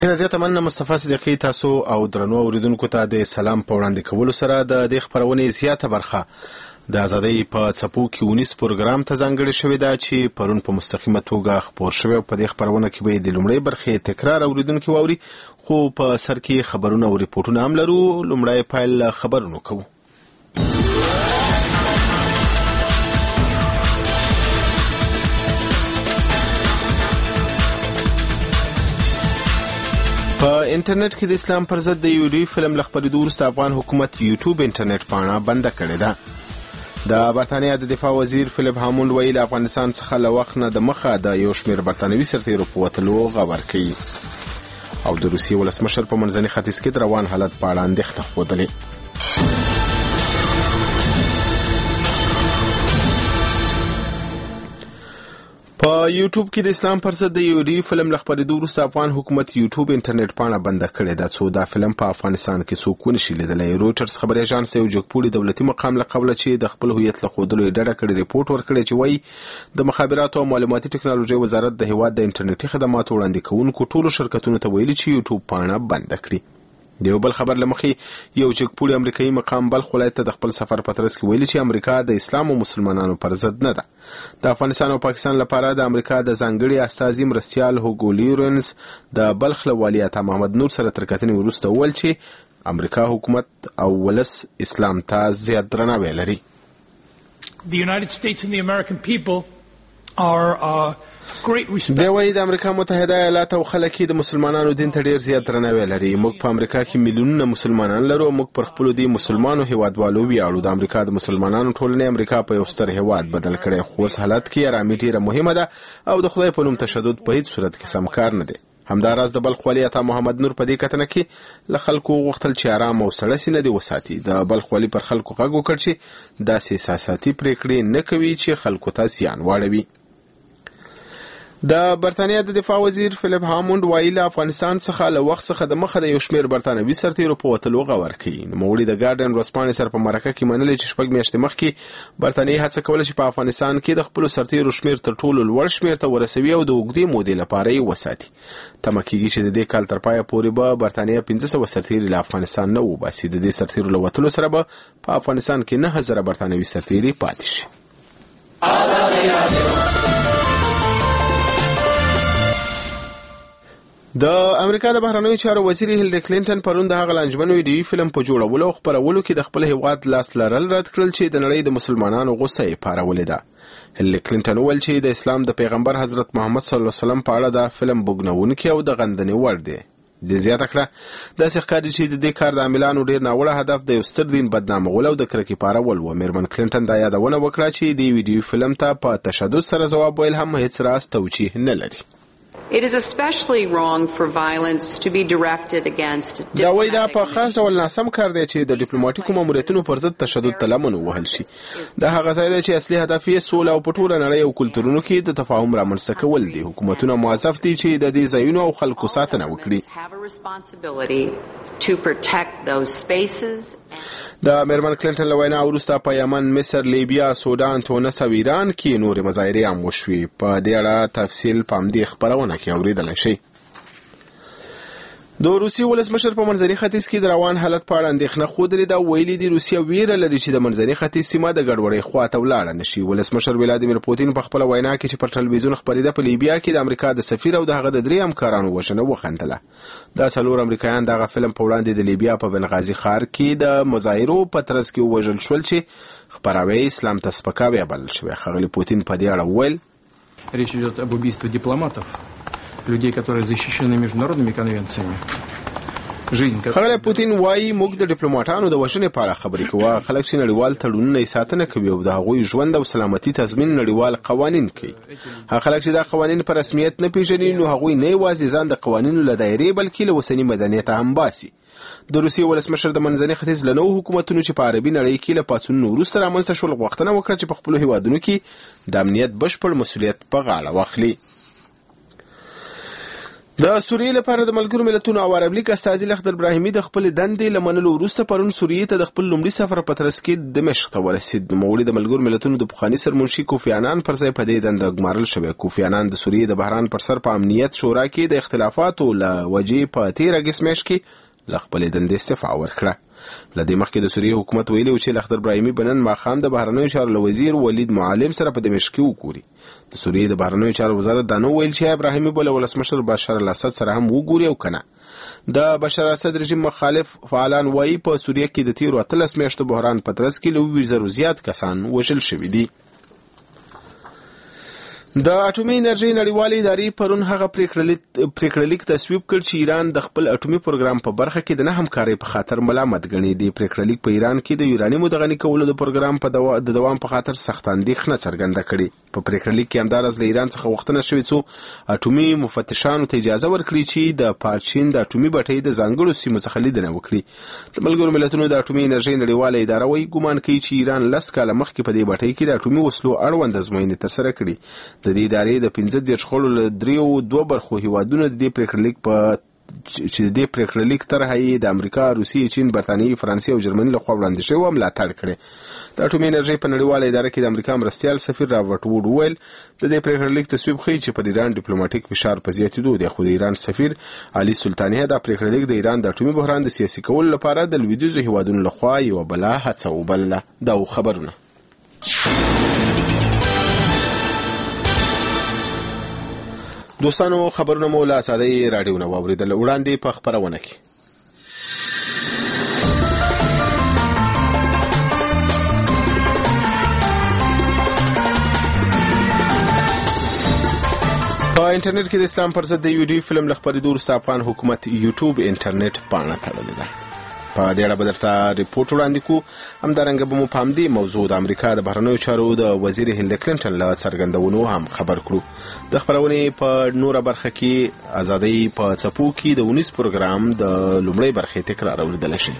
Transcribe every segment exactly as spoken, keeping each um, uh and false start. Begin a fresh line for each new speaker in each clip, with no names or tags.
زیاته مننه مصطفی صدیقی. تاسو او درنو اوریدونکو ته د سلام په وړاندې کولو سره د دې خبرونې زیاته برخه د ازادۍ په څپو کې ونیس پروګرام ته ځانګړې شوې ده چې پرون په مستقیمه توګه خپور شوی. په دې خبرونه کې به د لومړۍ برخې تکرار اوریدونکو واوري، خو په سر کې خبرونه او ریپورتونه هم لرو. لومړی پایل خبرونه کوو. په انټرنیټ کې د اسلام پر ضد د ویډیو فلم لخبرېدو وروسته افغان حکومت یوټیوب انټرنیټ پاڼه بنده کړې ده. د برتانیا د دفاع وزیر فلیپ هاموند ویل افغانستان څخه له وخت نه د مخه د یو شمېر برتانوي سرتیرو په وتلو غبر کوي، او د روسیې ولسمشر په منځني ختیځ کې د روان حالت په اړه اندېښنه ښودلې. په یوټیوب کې د اسلام پر ضد د ویډیو فلم لخبرېدو وروسته افغان حکومت یوټیوب انټرنیټ پاڼه بنده کړې ده، څو دا فلم په افغانستان کې څوک ونشي لیدلی. رویټرز خبري اژانس یو جګپوړي دولتي مقام له قبله چې د خپل هویت له ښودلو یې ډډه کړې ریپورټ ورکړی چې وایي د مخابراتو او معلوماتي ټکنالوژۍ وزارت د هیواد د انټرنیټي خدماتو وړاندې کوونکو ټولو شرکتونو ته ویلي چې یوټیوب پاڼه بنده کړي. د یو بل خبر لمخې یو جګپوړي امریکایي مقام بلخ ولایت ته د خپل سفر په ترڅ کې ویلي چې امریکا د اسلام او مسلمانانو پر ضد نه ده. د افغانستان او پاکستان لپاره د امریکا د ځانګړي استازي مرستیال هوګو لیورنس د بلخ له والي عطا محمد نور سره تر کتنې وروسته وویل چې امریکا حکومت او ولس اسلام ته زیات درناوی لري.
The United States and the American people are uh, great respect.
دی وایي د امریکا متحده ایالات او خلک د مسلمانانو دین ته ډیر زیات درناوی لري. موږ په امریکا کې میلیونونه مسلمانان لرو او موږ پر خپلو دې مسلمانو هیوادوالو ویاړو. د امریکا د مسلمانانو ټولنې امریکا په یو ستر هیواد بدل کړی، خو اوس حالت کې ارامي ډیره مهمه ده او د خدای په نوم تشدد په هیڅ صورت کې سم کار نه دی. همداراز د بلخ والي عطا محمد نور په دې کتنه کې له خلکو غوښتل چې آرام او سړه سینه دې وساتي. د بلخ والي پر خلکو غږ وکړ چې داسې احساساتي پریکړې نه کوي چې خلکو ته زیان واړوي. د برتانیا د دفاع وزیر فلیپ هاموند ویل افغانستان څخه له وخت څخه د مخه د یو شمېر برتانوي سرتیرو په وتلو غور کوي. نوموړي د ګارډین ورځپاڼې سره په مرکه کې منلې چې شپږ میاشتې مخکې برتانیې هڅه کوله چې په افغانستان کې د خپلو سرتیرو شمېر تر ټولو لوړ شمېر ته ورسوي او د اوږدې مودې لپاره یې وساتي. تمه کېږي چې د دې کال تر پایه پورې به برتانیا پنځه سوه سرتیري له افغانستان نه وباسي. د دې سرتیرو له وتلو سره به په افغانستان کې نهه زره برتانوي سرتیري پاتې شي. د امریکا د بهرنیو چارو وزیر هیلری کلینټن پرون د هغه لانجمن ویډیوي فلم په جوړولو او خپرولو کې د خپل هیواد لاس لرل رد کړل چې د نړۍ د مسلمانانو غوسه یې پارولې ده. هیلری کلینټن وویل چې د اسلام د پیغمبر حضرت محمد صلی الله علیه وسلم په اړه دا فلم بوږنونکی او د غندنې وړ دی. د زیاته کړه داسې ښکاري چې د دې کار د عاملانو ډیر ناوړه هدف د یو ستر دین بدنامول او د کرکې پارول و. میرمن کلینټن دا یادونه وکړه چې د ویډیوي فلم ته په تشدد سره ځواب ویل هم هیڅ راز توجیه نه لري.
It is especially wrong for violence to be directed against
دا وایي دا په خاص ډول ناسم کار دی چې د ډیپلوماټیکو ماموریتونو پر ضد تشدد ته لمن ووهل شي. دا هغه ځای دی چې اصلي هدف یې سوله او په ټوله نړۍ او کلتورونو کې د تفاهم رامنځته کول دي. حکومتونه موظف دي چې د دې ځایونو او خلکو ساتنه وکړي. د میرمن کلینټن له وینا وروسته په یمن، مصر، لیبیا، سودان، تونس او ایران کې نورې مظاهرې هم وشوې. په دې اړه تفصیل په همدې خپرونه کې اورېدلی شئ. د روسیې ولسمشر په منځني ختیځ کې د روان حالت په اړه اندېښنه ښودلې ده. ویلي دي روسیه ویره لري چې د منځني ختیځ سیمه د ګډوډۍ خواته ولاړه نه شي. ولسمشر ولادیمیر پوتین په خپله وینا کې چې پر ټلویزیون خپرېده په لیبیا کې د امریکا د سفیر او د هغه د درې همکارانو وژنه وخندله. دا څلور امریکایان دغه فلم په وړاندې د لیبیا په بنغازي ښار کې د مظاهرو په ترڅ کې ووژل شول چې خپراوی اسلام ته سپکاوی بلل شوی. ښاغلي پوتین په دې اړه وویل
Речь идет об убийстве дипломатов, людей, которые защищены международными конвенциями.
خلک پوتین وایي موږ د ډیپلوماټانو د وژنې په اړه خبرې کوو. خلک چې نړیوال تړونونه یې ساتنه کوي او د هغوی ژوند او سلامتي تضمین نړیوال قوانین کوي. هغه خلک چې دا قوانین په رسمیت نه پیژني نو هغوی نه یوازې ځان د قوانینو له دایرې بلکې له اوسني مدنیت هم باسي. د روسیې ولسمشر د منځني ختیځ له نوو حکومتونو چې په عربي نړۍ کې له پاڅونونو وروسته رامنځته شول غوښتنه وکړه چې په خپلو هیوادونو کې د امنیت بشپړ مسؤلیت په غاړه واخلي. د سوریې لپاره د ملګرو ملتونو او عرب لیګ استازي لخدر ابراهیمي د خپل دندې لمنلو وروسته پرون سوریې ته د خپل لومړي سفر په ترڅ کې دمشق ته ورسید. نوموړي د ملګرو ملتونو د پخواني سرمنشي کوفی عنان پر ځای په دې دنده ګمارل شوی. کوفی عنان د سوریې د بحران پر سر په امنیت شورا کې د اختلافاتو له وجې په تیر اګست میاشت کې له خپل دندې استعفا ورکړه. له دې مخکې د سوریې حکومت ویلي و چې لخدر ابراهیمي بنن ماښام د بهرنیو چارو له وزیر ولید معلم سره په دمشق کې وګوري. د سوریې د بهرنیو چارو وزارت دا نو ویل چې ابراهیمي به له ولسمشر بشار الاسد سره هم وګوري او کنه. د بشار الاسد رژیم مخالف فعالان وایي په سوریې کې د تیرو اتلس میاشتو بحران په ترڅ کې له اووه زرو زیات کسان وژل شوي دي. د اټومي انرژي نړیوالې ادارې پرون هغه پریکړه لیک تصویب کړ چې ایران د خپل اټومي پروګرام په برخه کې د نه همکارۍ په خاطر ملامت ګڼي. د پریکړه لیک په ایران کې د یورانیم د غني کولو د پروګرام په دوا د دوام په خاطر سخت اندېښنه څرګنده کړې. په پریکړه لیک کې همدارس له ایران څخه غوښتنه شوې څو اټومي مفتشانو ته اجازه ورکړي چې د پارچین د اټومي بټۍ د ځانګړو سیمو څخه لیدنه وکړي. د ملګرو ملتونو د اټومي انرژي نړیواله اداره وايي ګومان کوي چې ایران لس کاله مخکې په دې بټۍ کې د اټومي وسلو اړوند ازموینې ترسره کړي. د دې ادارې د پنځه دېرش خړو له دریو دوه برخو هیوادونو د دې پریکړه لیک په چې د دې پریکړه لیک طرحه یې د امریکا، روسیې، چین، برتانیې، فرانسې او جرمني لخوا وړاندې شوې او ملاتړ کړې. د اټومي انرژۍ په نړیواله اداره کې د امریکا مرستیال سفیر رابرټ ووډ وویل د دې پریکړه لیک تصویب ښیي چې پر ایران ډیپلوماټیک فشار په زیاتېدو دی. خو د ایران سفیر علي سلطانیه دا پریکړه لیک د ایران د اټومي بحران د سیاسي کولو لپاره د لویدیځو هیوادونو لخوا یوه بله هڅه وبلله. دا خبرونه دوستانو خبرونه مو له ساده‌ای رادیو نه واوریدل. وړاندې په خبرونه کې په انټرنیټ کې د اسلام پر ضد د یوډي فلم له خپرېدو وروسته افغان حکومت یوټیوب انټرنیټ پاڼه تړلې ده. په دې اړه به درته ریپورټ وړاندې کوو. همدارنګه به مو په همدې موضوع د امریکا د بهرنیو چارو د وزیر هیلری کلینټن له څرګندونو هم خبر کړو. د خبرونې په نوره برخه کې ازادۍ په څپو کې د ونیس پروګرام د لومړۍ برخې تکرار اوریدلی شي.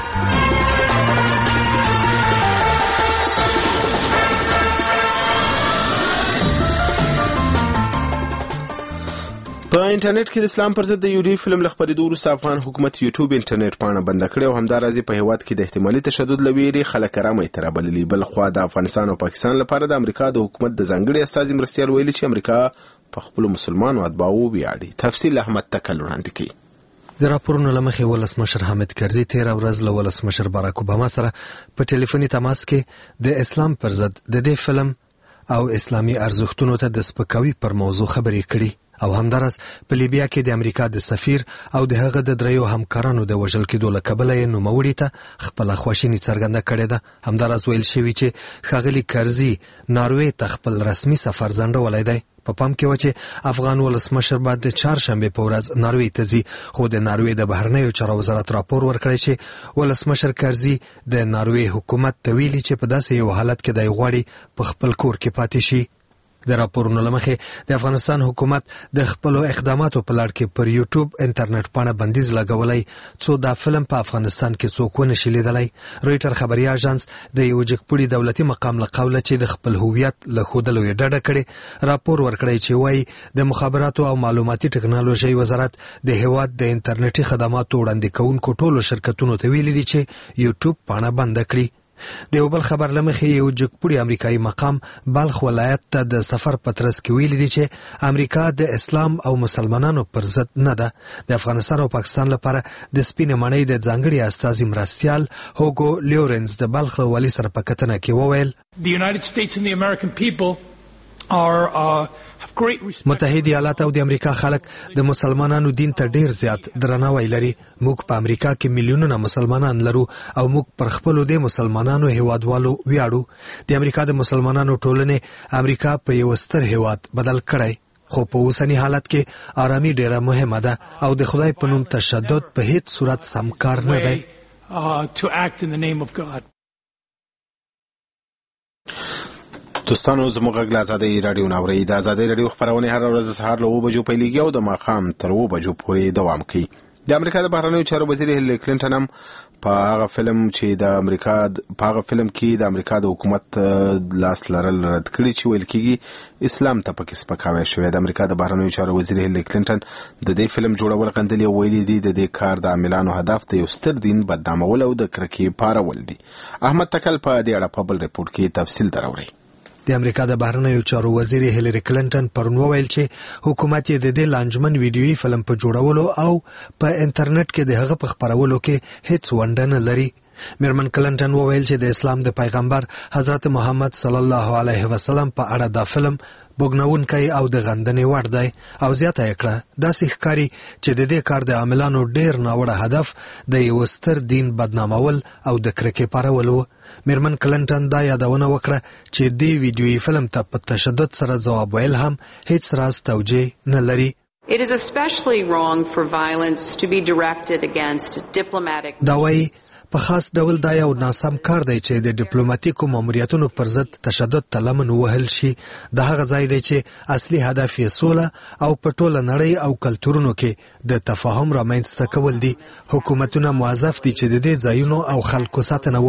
په انټرنیټ کې د اسلام پر ضد د یوډي فلم له خپرېدو وروسته افغان حکومت یوټیوب انټرنیټ پاڼه بنده کړې او همداراز په هیواد کې د احتمالي تشدد له ویرې خلک رامۍ ته رابللي. بل خوا د افغانستان او پاکستان لپاره د امریکا د حکومت د ځانګړي استازي مرستیال ویلي چې امریکا په خپلو مسلمانو اتباعو ویاړي. تفصیل احمد تکل وړاندې کوي.
د راپورونو له مخې ولسمشر حامد کرزي تېره ورځ له ولسمشر باراک اوباما سره په ټلیفوني تماس کې د اسلام پر ضد د دې فلم او اسلامي ارزښتونو ته د سپکاوي پر موضوع خبرې کړي او همدارس په لیبیا کې د امریکا د سفیر او د هغه د دریو همکارانو د وژل کېدو له کبله یې نوموړي ته خپله خواشیني څرګنده کړې ده. همدارس ویل شوي چې ښاغلي کرزي ناروې ته خپل رسمي سفر ځنډولی دی. په پام کې و چې افغان ولسمشر بعد د چهارشنبې په ورځ ناروې ته ځي، خو د ناروې د بهرنیو چارو وزارت راپور ورکړی چې ولسمشر کرزي د ناروې حکومت ته ویلي چې په داسې یو حالت کې دی غواړي په خپل کور کې پاتې شي. د راپورونو له مخې د افغانستان حکومت د خپلو اقداماتو په لړ کې پر یوټیوب انټرنیټ پاڼه بندیز لګولی څو دا فلم په افغانستان کې څوک ونشي لیدلی. رویټر خبري اژانس د یو جګپوړي دولتي مقام له قوله چې د خپل هویت له ښودلو یې ډډه کړې راپور ورکړی چې وایي د مخابراتو او معلوماتي ټکنالوژۍ وزارت د هیواد د انټرنیټي خدماتو وړاندې کوونکو ټولو شرکتونو ته ویلي دي چې یوټیوب پاڼه بنده کړي. د یو بل خبر له مخې یو جګپوړي امریکایي مقام بلخ ولایت ته د سفر په ترڅ کې ویلي دي چې امریکا د اسلام او مسلمانانو پر ضد نه ده. د افغانستان او پاکستان لپاره د سپینې ماڼۍ د ځانګړي استازي مرستیال هوګو لیورنس د بلخ له والي سره په کتنه کې وویل
The United States and the American people are uh,
متحده ایالات او د امریکا خلک د مسلمانانو دین ته ډیر زیات درناوی لري. موږ په امریکا کې میلیونونه مسلمانان لرو او موږ پر خپلو د مسلمانانو هیوادوالو ویاړو. د امریکا د مسلمانانو ټولنې امریکا په یو ستر هیواد بدل کړی، خو په اوسني حالت کې آرامي ډیره مهمه ده او د خدای په نوم تشدد په هیڅ صورت سمکار نه دی.
to act in the name of God.
دوستانو زموږ غږ له ازادۍ راډیو نه اورئ. د ازادۍ راډیو خپرونې هره ورځ د سهار له اوه بجو پیلېږي او د ماښام تر اوه بجو پورې دوام کوي. د امریکا د بهرنیو چارو وزیر هیلری کلینټن هم په هغه فلم چې د امریکا په هغه فلم کې د امریکا د حکومت لاس لرل رد کړي چې ویل کېږي اسلام ته پکې سپکاوی شوی. د امریکا د بهرنیو چارو وزیر هیلری کلینټن د دې فلم جوړول غندلي او ویلي دي د دې کار د عاملانو هدف د یو ستر دین بدنامول او د کرکې پارول دي. احمد تکل په دې اړه په بل ریپورت کې تفصیل دراوړي.
د امریکا د بهرنیو چارو وزیر هیلری کلینټن پرون وویل چې حکومت یې د دې لانجمن ویډیویي فلم په جوړولو او په انټرنیټ کې د هغه په خپرولو کې هیڅ ونډه نه لري. میرمن کلینټن وویل چې د اسلام د پیغمبر حضرت محمد صلی الله علیه وسلم په اړه دا فلم بوګنونکی او د غندنې وړ دی او زیاته یې کړه داسې ښکاري چې د دې کار د عاملانو ډیر ناوړه هدف د یو ستر دین بدنامول او د کرکې پارول و. میرمن کلینټن دا یادونه وکړه چې دې ویډیویي فلم ته په تشدد سره ځواب ویل هم هیڅ راز توجیه نه لري.
It is especially wrong for violence to be directed against diplomatic.
دا وایي په خاص ډول دا یو ناسم کار دی چې د ډیپلوماټیکو ماموریتونو پر ضد تشدد ته لمن ووهل شي. د هغه ځای دی چې اصلي هدف یې سوله او په ټوله نړۍ او کلتورونو کې د تفاهم رامنځته کول دي. حکومتونه موظف دي چې د دې ځایونو او خلکو ساتنه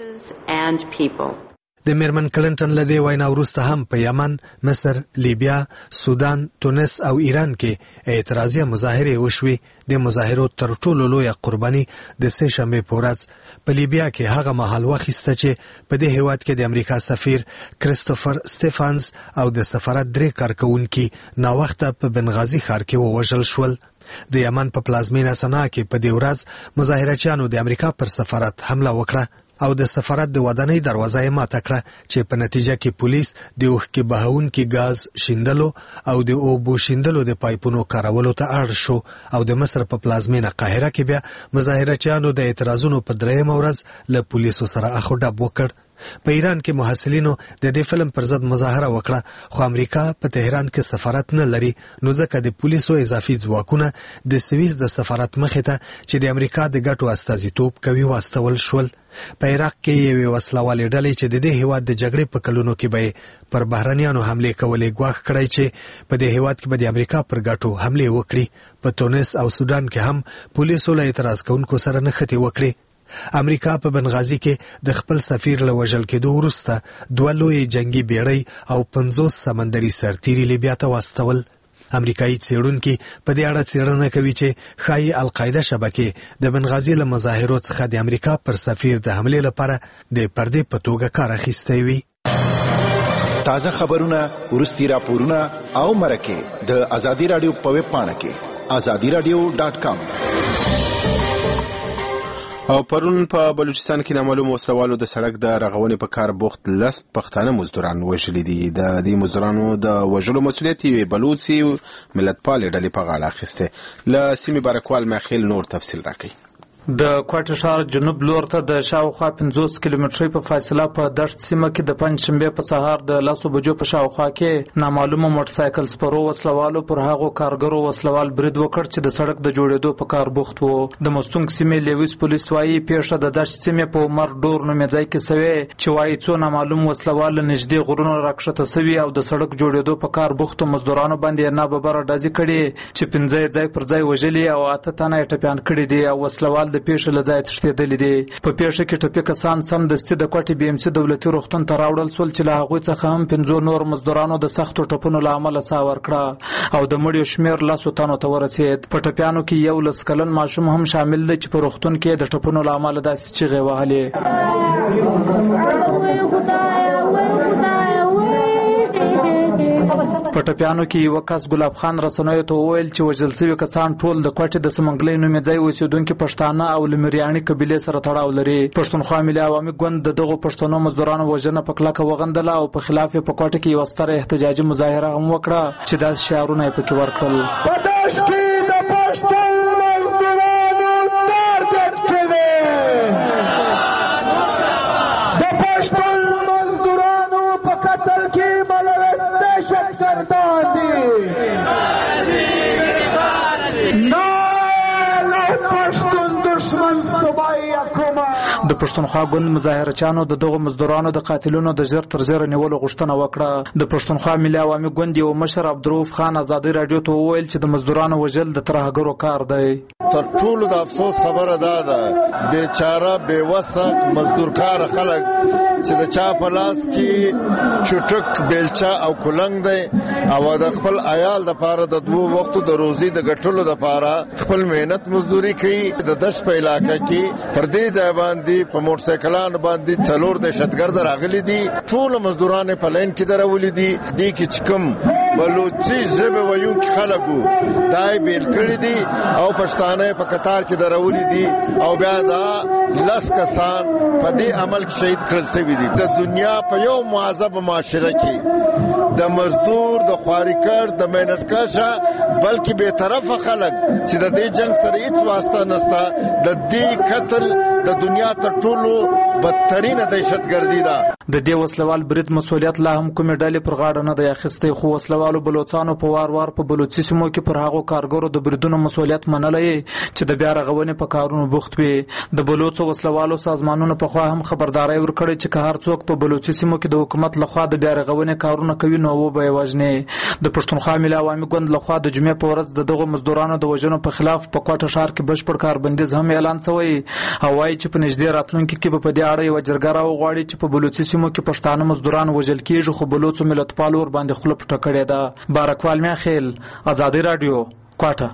وکړي. د میرمن کلینټن له دې وینا وروسته هم په یمن، مصر، لیبیا، سودان، تونس او ایران کې اعتراضي مظاهرې وشوي. د مظاهرو تر ټولو لویه قرباني د سه شنبې په ورځ په لیبیا کې هغه مهال واخیسته چې په دې هیواد کې د امریکا سفیر کریستوفر سټیفانز او د سفارت درې کارکونکي ناوخته په بنغازي ښار کې ووژل شول. د یمن په پلازمینه سنا کې په دې ورځ مظاهرچیانو د امریکا پر سفارت حمله وکړه او د سفارت د ودانۍ دروازه یې ماته کړه چې په نتیجه کې پولیس د اوښکې بهونکي ګاز شیندلو او د اوبو شیندلو د پایپونو کارولو ته اړ شو. او د مصر په پلازمینه قاهره کې بیا مظاهرچیانو د اعتراضونو په دریمه ورځ له پولیسو سره اخ و ډب وکړ. په ایران کې محصلینو د دې فلم پر ضد مظاهره وکړه خو امریکا په تهران کې سفارت نه لري نو ځکه د پولیسو اضافي ځواکونه د سویس د سفارت مخې ته چې د امریکا د ګټو استازیتوب کوي واستول شول. په عراق کې یوې وسلوالې ډلې چې د دې هیواد د جګړې په کلونو کې به پر بهرنیانو حملې کولې ګواښ کړی چې په دې هیواد کې به د امریکا پر ګټو حملې وکړي. په تونس او سودان کې هم پولیسو له اعتراض کوونکو سره نښتې وکړي. امریکا په بنغازي کې د خپل سفیر له وژل کېدو وروسته دوه لوی جنگي بیړۍ او پنځوس سمندري سرتیري لیبیا ته واستول. امریکایي څېړونکي په دې اړه څېړنه کوي چې ښایي القاعده شبکې د بنغازي له مظاهرو څخه د امریکا پر سفیر د حملې لپاره د پردې په توګه کار اخیستی وي.
تازه خبرونه، وروستي راپورونه او مرکې د ازادي راډیو په ویب پاڼه کې ازادي راډیو ډاټ کام.
او پرون په بلوچستان کې نامعلوم وسلوالو د سړک د رغونې په کار بوخت لس پښتانه مزدوران وژلي دي. د دې مزدورانو د وژلو مسؤلیت یې بلوچي ملتپالې ډلې په غاړه اخیسته. له سیمې بارکوال ماخیل نور تفصیل راکوي.
د کوټه ښار جنوب لور ته د شاوخوا پنځوس کیلومترۍ په فاصله په دشت سیمه کې د پنځ شنبې په سهار د لسو بجو په شاوخوا کې نامعلومه موټرسایکل سپرو وسلوالو پر هغو کارګرو وسلوال برید وکړ چې د سړک د جوړېدو په کار بوخت وو. د مستونګ سیمې لیویس پولیس وایي پیښه د دشت سیمې په عمر ډور نومې ځای کې سوې چې وایي څو نامعلوم وسلوال له نږدې غرونو راکښته سوي او د سړک جوړېدو په کار بوختو مزدورانو باندې یې ناببره ډزې کړي چې پنځه ځای پر ځای وژلي او اته تنه یې ټپیان کړي دي او وسلوال د پیښې له ځایه تښتېدلي دي. په پیښه کې ټپي کسان سمدستي د کوټې بي ام سي دولتي روغتون ته راوړل شول چې له هغوی څخه هم پنځو نور مزدورانو د سختو ټپونو له امله ساه ورکړه او د مړیو شمېر لسو تنو ته ورسېد. په ټپیانو کې یو لس کلن ماشوم هم شامل دی چې په روغتون کې د ټپونو له امله داسې چیغې وهلې. په ټپیانو کې یو کس ګلاب خان رسنیو ته وویل چې وژل شوي کسان ټول د کوټې د سمنګلۍ نومې ځای اوسېدونکي پښتانه او له مریاني قبیلې سره تړاو لري. پښتونخوا ملي عوامي ګوند د دغو پښتنو مزدورانو وژنه په کلکه وغندله او په خلاف یې په کوټه کې یوه ستره احتجاجي مظاهره هم وکړه چې داسې شعارونه یې پکې ورکړل. د پښتونخوا ګوند مظاهرچیانو د دغو مزدورانو د قاتلونو د ژر تر ژره نیولو غوښتنه وکړه. د پښتونخوا ملي عوامي ګوند یو مشر عبدالرؤف خان ازادي راډیو ته وویل چې د مزدورانو وژل د ترهګرو کار دی.
تر ټولو د افسوس خبره دا ده بیچاره بېوسه مزدورکار خلک چې د چا په لاس کې چټک بیلچه او کولنګ دی او د خپل عیال د پاره د دوه وختو د روزي د ګټلو د پاره خپل مهنت مزدوري کوي. د دش په علاقې کې پر دې ځای باندې په موټر سایکلان باندې څلور د شتګرد راغلي دي. ټول مزدوران په لین کې درولي دي. دې کې چکم بلوچي ژبه وایو کې خلکو دای بیل کړی دي او پښتانه په قطار کې درولي دي او بیا دا لس کسان په دې عمل کې شهید کړل شوي دي. د دنیا په یو معذب معاشره کې د مزدور د خواریکار د مهنتکشه بلکې به طرفه خلک چې د دې جنگ سره هیڅ واسطه نشته د دې قتل د دنیا تر ټولو بدترینه دهشتګردي ده.
د دې وسلوال برید مسولیت لا هم کومې ډلې پر غاړه نه دی اخیستی خو وسلوالو بلوچستانو په وار وار په بلوچي سیمو کې پر هغو کارګرو د بریدونو مسولیت منلی چې د بیا رغونې په کارونو بوخت وي. د بلوچو وسلوالو سازمانونو په خوا هم خبرداري ورکړې چې که هر څوک په بلوچي سیمو کې د حکومت لخوا د بیا رغونې کارونه کوي نو وبه یې وژني. د پښتونخوا ملي عوامي ګوند لخوا د جمعې په ورځ د دغو مزدورانو د وژنو په خلاف په کوټه ښار کې بشپړ کاربندیز هم اعلان شوی او وایي چې په نږدې راتلونکي کې به په دې اړه یوه جرګه راوغواړي چې په بلوچي سیمو کې پښتانه مزدوران وژل کېږي خو بلوڅو ملتپالو ورباندې خوله پټه کړې ده. بارکوال میاخیل، ازادي راډیو، کوټه.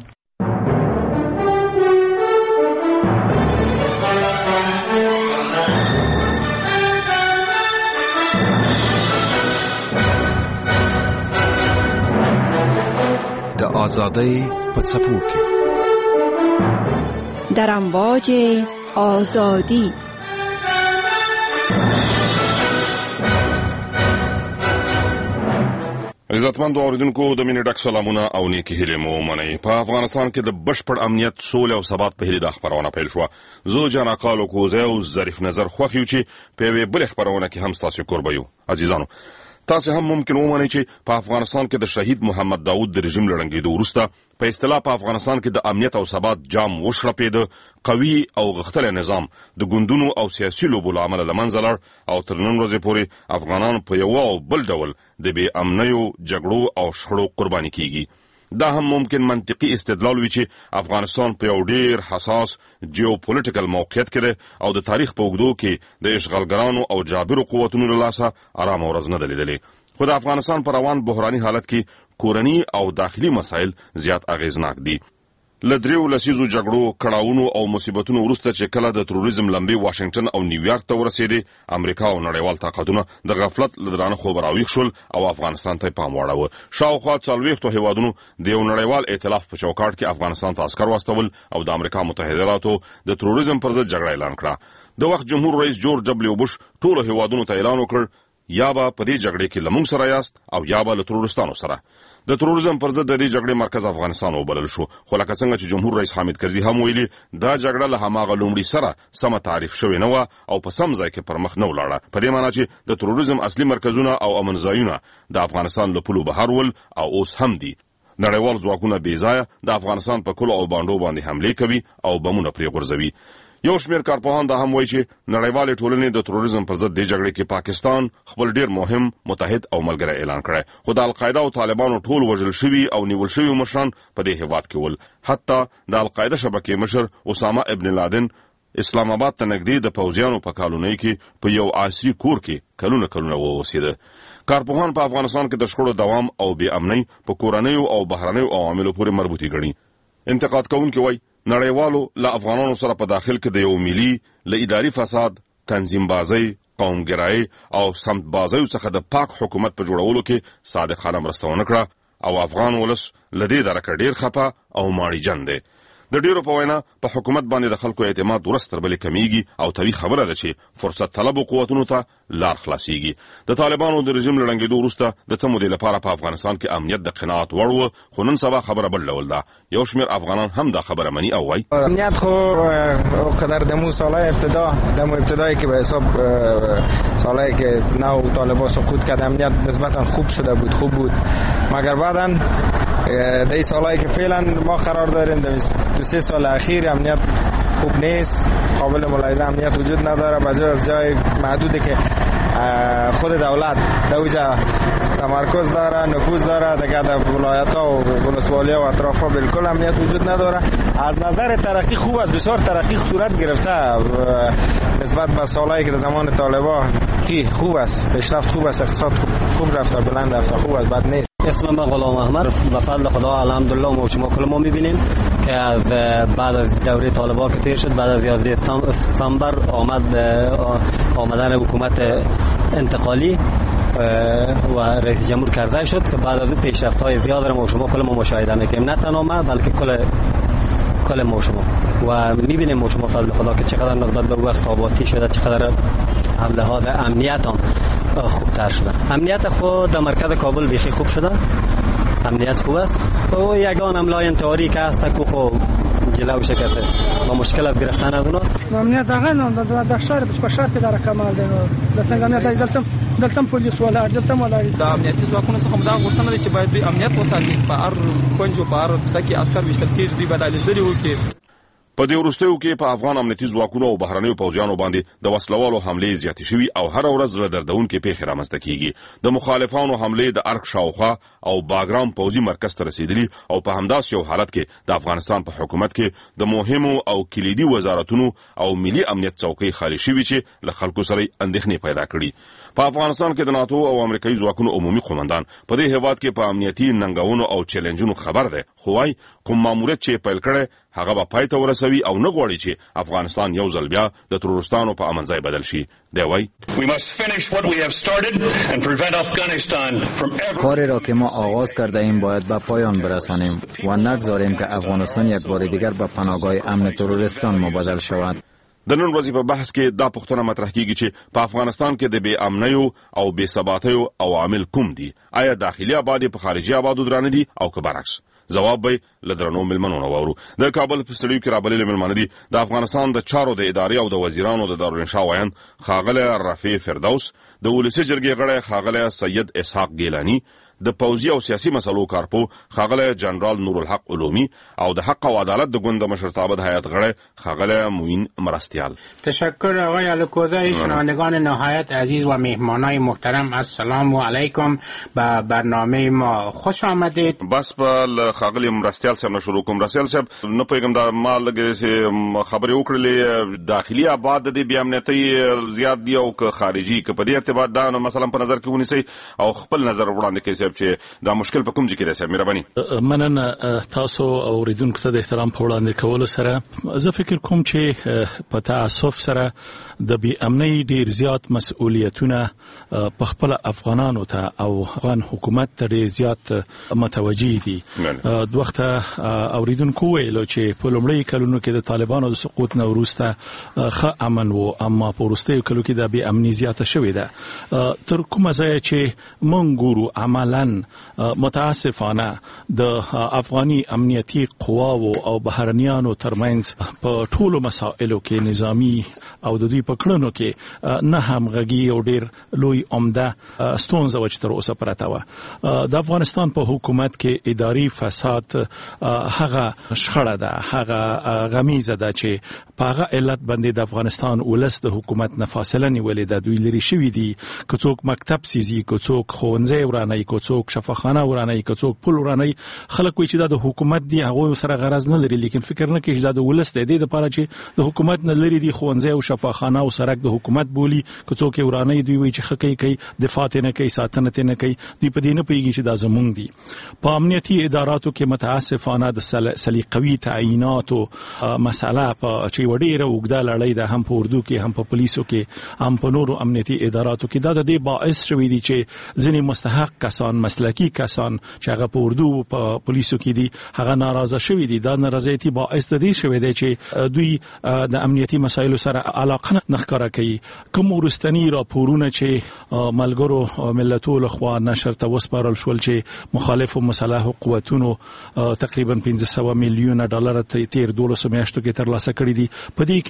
د آزادۍ په څپو کې
در امواج آزادی.
عزتمندو اوریدونکو د مینې ډک سلامونه او نیکی هیلې مو منئ. په افغانستان کې د بشپړ امنیت، سولې او ثبات په هیله دا خپرونه پیل شوه. زه جان اقالو کوزی او ظریف نظر خوښ یو چې په یوې بلې خپرونه کې هم ستاسو کوربه یو. عزیزانو، تاسو هم ممکن ومنئ چې په افغانستان کې د شهید محمد داود د رژیم له ړنګېدو وروسته په اصطلاح په افغانستان کې د امنیت او ثبات جام وشړپېده. قوي او غښتلی نظام د ګوندونو او سیاسي لوبو له امله له منځه لاړ او تر نن ورځې پورې افغانان په یو او بل ډول د بې امنیو، جګړو او شخړو قرباني کیږي. دا هم ممکن منطقي استدلال وي چې افغانستان په یو ډیر حساس جیوپولیټیکل موقعیت کې دی او د تاریخ په اوږدو کې د اشغالګرانو او جابرو قوتونو له لاسه ارامه ورځ نه ده لیدلې. خو د افغانستان په روان بحراني حالت کې کورني او داخلي مسایل زیات اغیزناک دي. له دریو لسیزو جګړو، کړاوونو او مصیبتونو وروسته چې کله د تروریزم لمبې واشنګټن او نیویارک ته ورسېدې، امریکا او نړیوال طاقتونه د غفلت له درانه خوبه راویښ شول او افغانستان ته پام واړاوه. شاوخوا څلوېښتو هیوادونو د یو نړیوال ائتلاف په چوکاټ کې افغانستان ته عسکر واستول او د امریکا متحده ایالاتو د تروریزم پر ضد جګړه اعلان کړه. د وخت جمهور رئیس جورج ډبلیو بوش ټولو هیوادونو ته اعلان وکړ یا به په دې جګړې کې له موږ سره یاست او یا به له ترورستانو سره. د تروریزم پر ضد د دې جګړې مرکز افغانستان وبلل شو. خو لکه څنګه چې جمهور رئیس حامد کرزي هم ویلي، دا جګړه له هماغه لومړي سره سمه تعریف شوې نه وه او په سم ځای کې پر مخ نه ولاړه. په دې معنی چې د تروریزم اصلي مرکزونه او امنځایونه د افغانستان له پولو بهر ول او اوس هم دي. نړیوال ځواکونه بې ځایه د افغانستان په کلو او بانډو باندې حملې کوي او بمونه پرې غورځوي. یو شمېر کارپوهان دا هم وایي چې نړیوالې ټولنې د تروریزم پر ضد دې جګړې کې پاکستان خپل ډیر مهم متحد او ملګری اعلان کړی. خو د القاعده او طالبانو ټول وژل شوي او نیول شوي مشران په دې هیواد کې ول. حتی د القاعده شبکې مشر اسامه ابن لادن اسلام آباد ته نږدې د پوځیانو په کالونۍ کې په یو عصري کور کې کلونه کلونه واوسېده. کارپوهان په افغانستان کې د شخړو دوام او بې امنۍ په کورنیو او بهرنیو عواملو پورې مربوطې ګڼي. انتقاد کوونکي وایي نړیوالو له افغانانو سره په داخل کې د یو ملي له اداري فساد، تنظیم بازۍ، قومګرایي او سمت بازیو څخه د پاک حکومت په جوړولو کې صادقانه مرسته ونه کړه او افغان ولس له دې درکه ډیر خفه او ماړیجن دی. د ډیرو په وینا په حکومت باندې د خلکو اعتماد ورځ تر بلې کمیږي او طبیعي خبره ده چې فرصت طلبو قوتونو ته لار خلاصیږي. د طالبانو د رژیم له ړنګېدو وروسته د څه مودې لپاره په افغانستان کې امنیت د قناعت وړ و، خو نن سبا خبره بل ډول ده. یو شمېر افغانان هم دا خبره مني او وایي
امنیت خو قدر دمو سالهای ابتدا دمو ابتدایی که به حساب سالهایی که نو طالبان سقوط کرد امنیت نسبتا خوب شده بود، خوب بود، مگر بعداً در سالهایی که فعلا ما قرار داریم در دو سه سال اخیر امنیت خوب نیست، قابل ملاحظه امنیت وجود نداره. بعضی از جای محدودی که خود دولت در اونجا تمرکز داره، نفوذ داره، دیگه در ولایت ها و ولسوالی ها و اطراف ها بالکل امنیت وجود نداره. از نظر ترقی خوب است، بسیار ترقی صورت گرفته نسبت به سالهایی که در زمان طالبان خوب است، پیشرفت خوب است، اقتصاد خوب رفته، بلند رفته، خوب است، بد نیست.
اسم من غلام احمد. به فضل خدا الحمدلله ما شما کل ما میبینیم که از بعد از دوره طالبان که تیر شد، بعد از یازده سپتامبر آمد آمدن حکومت انتقالی و رئیس جمهور کرده شد که بعد از پیشرفت‌های زیاد را ما شما کل ما مشاهده میکنیم، نه تنها ما بلکه کل کل ما شما و میبینیم ما شما فضل خدا که چقدر نسبت به وقت آبادی شده، چقدر هم لحاظ امنیت هم خوبتر شده. امنیت خود در مرکز کابل بیخی خوب شده، امنیت خوب است و یگان املای انتحاری که هست که خوب جلو شکسته با مشکل از گرفتن از اونا.
امنیت دقیقا در شهر بشار که در کمال ده دستنگ امنیت دلتم دلتم پولیس ولا دلتم ولا
د امنیتي ځواکونو څخه دا غوښتنه ده چې باید دوی امنیت وساتي، په هر کونج او په هر څه کې عسکر وشتل کېږي، دوی باید علیزري وکړي.
په دې وروستیو کې په افغان امنیتي ځواکونو او بهرنیو پوځیانو باندې د وسلوالو حملې زیاتې شوي او هر ورځ زړه دردونکې پیښې رامنځته کیږي. د مخالفانو حملې د ارک شاوخوا او باګرام پوځي مرکز ته رسیدلي او په همداسې یو حالت کې د افغانستان په حکومت کې د مهمو او کلیدي وزارتونو او ملي امنیت څوکۍ خالي شوي چې له خلکو سره اندېښنې پیدا کړي. په افغانستان کې د ناتو او امریکایي ځواکونو عمومي قومندان په دې هیواد کې په امنیتي ننګونو او چیلنجونو خبر دی، خو وايي کوم ماموریت چې پیل کړی هغه به پای ته ورسوي او نه غواړي چې افغانستان یو ځل بیا د ترورستانو په امن ځای بدل شي. دی وايي
کاری را که ما آغاز کرده ایم باید به پایان برسانیم و نگذاریم که افغانستان یک بار دیگر به پناهگاه امن ترورستان مبدل شود.
د نن ورځې په بحث کې دا پوښتنه مطرح کیږي چې په افغانستان کې د بې امنیو او بې ثباتیو عوامل کوم دي؟ آیا داخلي آبادی په خارجي آبادو درانه دي او که برعکس؟ جواب به له درنو ملمنو واورو. د کابل په سټډیو کې رابللي ملمنه دي د افغانستان د چارو د ادارې او د وزیرانو د دارالانشا وایند ښاغلی رفیع فردوس، د ولسي جرګې غړی ښاغلی سید اسحاق ګیلاني، د پوځي او سیاسي مسلو کارپو ښاغلی جنرال نورالحق علومي او د حق او عدالت د ګوند مشرتابه د هیئت غړی ښاغلی معین مرستیال.
تشکر آقای الکوزی. شنوندگان نهایت عزیز و مهمانای محترم السلام علیکم. به برنامه ما خوش آمدید.
بس په ښاغلی مرستیال صاحب نه شروع کوم. مرستیال صاحب نه پوهېږم دا ما لږ خبرې وکړلې داخلي آباد د دې بې امنیتۍ زیات دي او که خارجي، که په دې ارتباط دا مثلا په نظر کې ونیسئ او خپل نظر وړاندې کړئ چې دا مشکل په کوم ځای کې دی. صاحب مهرباني.
مننه تاسو اوریدونکو ته د احترام په وړاندې کولو سره زه فکر کوم چې په تاسف سره د بې امنۍ ډیر زیات مسؤلیتونه په خپل افغانانو ته او افغان حکومت ته ډیر زیات متوجه دي. د وخت اوریدونکو ویلو چې په لومړی کلونو کې د طالبانو د سقوط نه وروسته ښه امن و، اما په وروستیو کلو کې د بې امنۍ زیاته شوې ده. تر کومه ځایه چې موږ ګورو عملاً متاسفانه د افغاني امنیتي قواو او بهرنیانو ترمنځ په ټولو مسائلو کې نظامی او د دوی په کړنو کې نه همغږي او ډیر لوی عمده ستونزه و چې تر اوسه پرته وه. د افغانستان په حکومت کې اداري فساد هغه شخړه ده، هغه غمیزه ده چې په هغه علت باندې د افغانستان ولس د حکومت نه فاصله نیولې ده. دوی لرې شوي دي، که څوک مکتب سیزي، که څوک ښوونځی ورانوي، که څوک شفاخانه ورانوي، که څوک پل ورانوي. خلک وایي چې دا د حکومت دي، هغوی سره غرض نه لري، لیکن فکر نه کوي چې دا د ولس دی. دې دپاره چې د حکومت نه لرې دي ښوونځی او شفاخانه او سړک د حکومت بولي، که څوک یې ورانوي دوی وایي چې ښه کوي کوي، دفاع یې نه کوي، ساتنه یې نه کوي. دوی په دې نه پوهېږي چې دا زموږ دي. په امنیتي اداراتو کې متاسفانه د سلیقوي تعییناتو مسله په چې یوه ډېره اوږده لړۍ ده، هم په اردو کې، هم په پولیسو کې، هم په نورو امنیتي اداراتو کې. دا د دې باعث شوي دي چې ځینې مستحق کسان، مسلکي کسان چې هغه په اردو په پولیسو کې دي، هغه ناراضه شوي دي. دا نارضایتي باعث د دې شوی دی چې دوی د امنیتي مسایلو سره علاقه نخکاره کوي. کوم ورستنی راپورونه چې ملګرو ملتونو لخوا نشر ته وسپارل شول چې مخالف مسلح قوتونو تقریبا پنځه سوه میلیونه ډالر ته تیر دولسو میاشتو کې ترلاسه کړي دي. په دې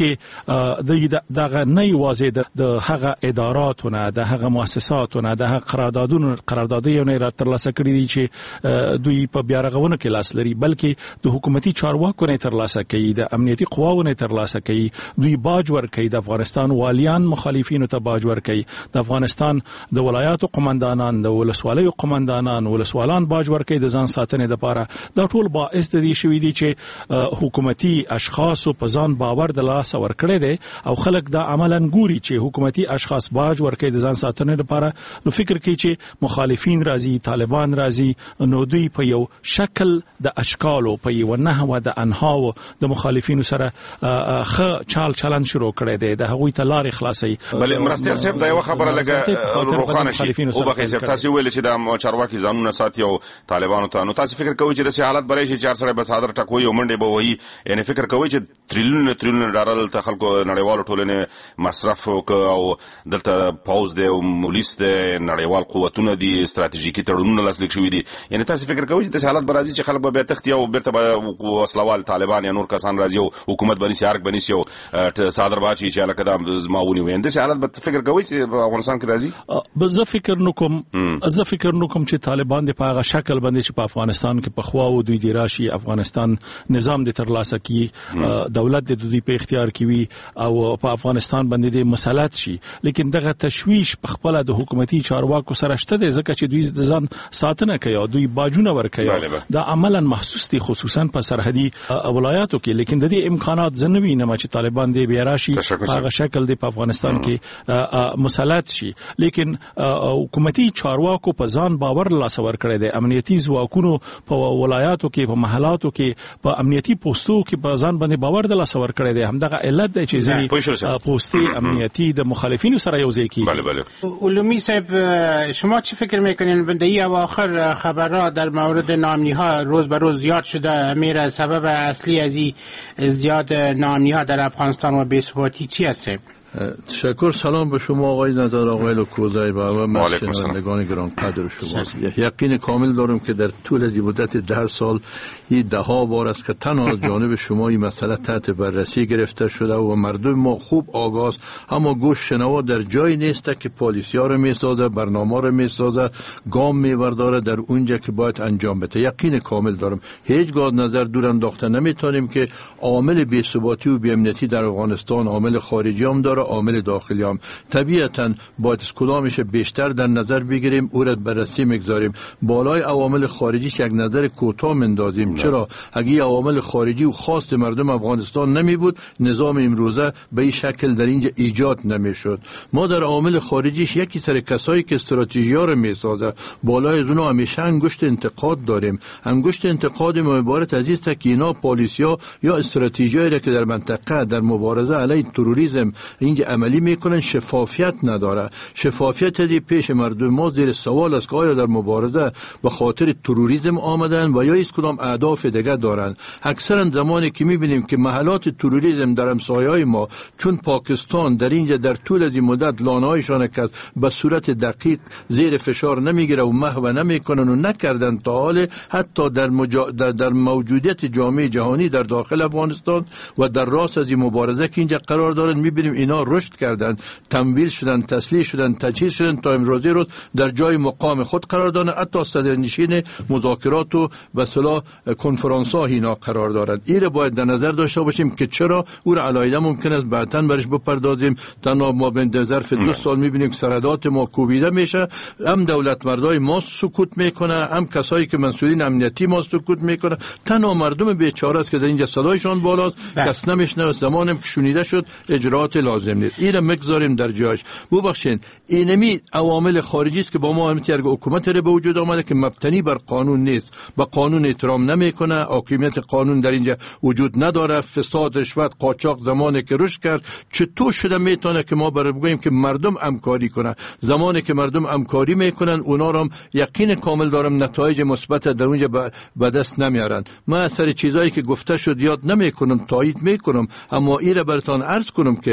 کې د دغه نه یوازې د هغه اداراتونه، د هغه مؤسساتونه، د هغه قراردادونو قراردادونه را ترلاسه کړي دي چې دوی په بیا رغونه کې لاس لري، بلکې د حکومتي چارواکو نه ترلاسه کوي، د امنیتي قواو نه ترلاسه کوي. دوی باج ورکوي، د افغانستان والیان مخالفینو ته باج ورکوي، د افغانستان د ولایاتو قومندانان، د ولسوالیو قومندانان، ولسوالان باج ورکوي د ځان ساتنې لپاره. دا ټول باعث د دې شوي دي چې حکومتي اشخاصو په ځان باور د لاس ورکړي دي او خلک دا عملاً ګوري چې حکومتي اشخاص باج ورکوي د ځان ساتنې لپاره. نو فکر کوي چې مخالفین راځي، طالبان راځي، نو دوی په یو شکل د اشکالو په یو نحوه د انهاو د مخالفینو سره خ چال چلن شروع کړي دي، د هغوی ته لارې خلاصي.
بل مرستيال صاحب دا یو خبره لګه روخانه شي او بخې صاحب تاسو ویل چې د چارواکي ځانونه ساتي او طالبانو ته، نو تاسو فکر کوئ چې د سي حالت برای شي چار سره بس حاضر ټکوي او منډه به وایي، یعنی فکر کوئ چې تریلیون تریلیون ډالر ته خلکو نړیوالو ټولنې مصرف او دلته پاوز دی او مولس دی، نړیوال قوتونه دي، استراتیژیکي تړونونه لاسلیک شوي دي، یعنی تاسو فکر کوئ چې د سي حالت برازي چې خلک به تختی او بیرته به وسلوال طالبان یا نور کسان راځي او حکومت باندې سیارک باندې سیو صادر باچی چې الکه د ماونی وین د سي حالت به فکر کوئ چې افغانستان کې راځي؟ به زه فکر نکوم زه فکر نکوم چې طالبان د په هغه شکل باندې چې په افغانستان کې په خوا او دوی دی راشي افغانستان نظام د ترلاسه کی دولت د دوی په اختیار کې وي او په افغانستان باندې د مسلط شي، لیکن دغه تشویش په خپل د حکومتي چارواکو سره شته دي ځکه چې دوی د ځان ساتنه کوي او دوی باجونه ورکوي. دا عملاً محسوس دي خصوصا په سرحدي ولایاتو کې، لیکن د دې امکانات زنوي نه چې طالبان دی بیا راشي په هغه شکل دی په افغانستان کې مسلط شي. لیکن حکومتي چارواکو په ځان باور لاس ور کړی دی، امنیتي ځواکونو په ولایاتو کې په محلاتو کې په امنیتي پوسټو کې په ځان باندې باور د لاس ور کړی دی. همدغه علت دی چې ځینې پوسټي امنیتي د مخالفینو سره یو ځای کیږي. بله بله.
علومی صاحب شما چی فکر میکنین بنده ای اواخر خبرها در مورد ناامنی ها روز به روز زیاد شده میره، سبب اصلی از این ازدیاد ناامنی ها در افغانستان و بی‌ثباتی چی هست؟
تشکر. سلام به شما آقای نظر، آقای لکوزای و همه شنوندگان گرانقدر شما. یقین کامل دارم که در طول از مدت ده سال این ده ها بار است که تنها از جانب شما این مسئله تحت بررسی گرفته شده و مردم ما خوب آگاه است، اما گوش شنوا در جای نیست که پالیسی‌ها رو میسازه، برنامه رو میسازه، گام میبرداره در اونجا که باید انجام بده. یقین کامل دارم هیچگاه نظر دور انداخته نمیتونیم که عامل بی‌ثباتی و بی‌امنیتی در افغانستان عامل خارجی هم داره، عامل داخلی هم. طبیعتاً باید از کدامش بیشتر در نظر بگیریم، او را بررسی میگذاریم. بالای عوامل خارجیش یک نظر کوتاه مندازیم. چرا؟ اگه عوامل خارجی و خواست مردم افغانستان نمی بود، نظام امروزه به این شکل در اینجا ایجاد نمی شد. ما در عوامل خارجیش یکی سر کسایی که استراتژی‌ها رو میسازه، بالای از اونها همیشه انگشت انتقاد داریم. انگشت انتقاد ما عبارت از است که اینا پالیسی‌ها یا استراتژی‌هایی که در منطقه در مبارزه علیه تروریسم اینجا عملی میکنن شفافیت نداره. شفافیت دی پیش مردم ما زیر سوال است که آیا در مبارزه به خاطر تروریسم آمدن و یا هیچ کدام اهداف دیگه دارن. اکثرا زمانی که میبینیم که محلات تروریسم در همسایه‌های ما چون پاکستان در اینجا در طول از این مدت لانه‌هایشان که به صورت دقیق زیر فشار نمیگیره و محو نمیکنن و نکردن تا حال، حتی در, مجا... در, در موجودیت جامعه جهانی در داخل افغانستان و در راس از این مبارزه که اینجا قرار دارن، میبینیم اینا رشد کردن، تمویل شدن، تسلیح شدن، تجهیز شدن تا امروزی روز در جای مقام خود قرار دارن، حتی صدرنشین مذاکرات و به اصطلاح کنفرانس ها اینا قرار دارن. این باید در نظر داشته باشیم که چرا او را علایده ممکن است بعداً برش بپردازیم. تنها ما به ظرف دو سال میبینیم که سردات ما کوبیده میشه، هم دولت مردای ما سکوت میکنه، هم کسایی که مسئولین امنیتی ما سکوت میکنه. تنها مردم بیچاره است که در اینجا صدایشان بالاست، کس نمیشنوه. زمانم که شنیده شد اجرات لازم نیست. این را مگذاریم در جایش. ببخشید اینمی عوامل خارجی است که با ما همت حکومت رو به وجود آمده که مبتنی بر قانون نیست، با قانون احترام نمیکنه، حاکمیت قانون در اینجا وجود نداره، فساد، رشوت، قاچاق زمانی که رشد کرد. چطور شده میتونه که ما برای بگوییم که مردم همکاری کنه؟ زمانی که مردم همکاری میکنن اونا رو یقین کامل دارم نتایج مثبت در اونجا به دست نمیارن. من اثر چیزایی که گفته شد یاد نمیکنم، تایید میکنم، اما این را براتون عرض کنم که این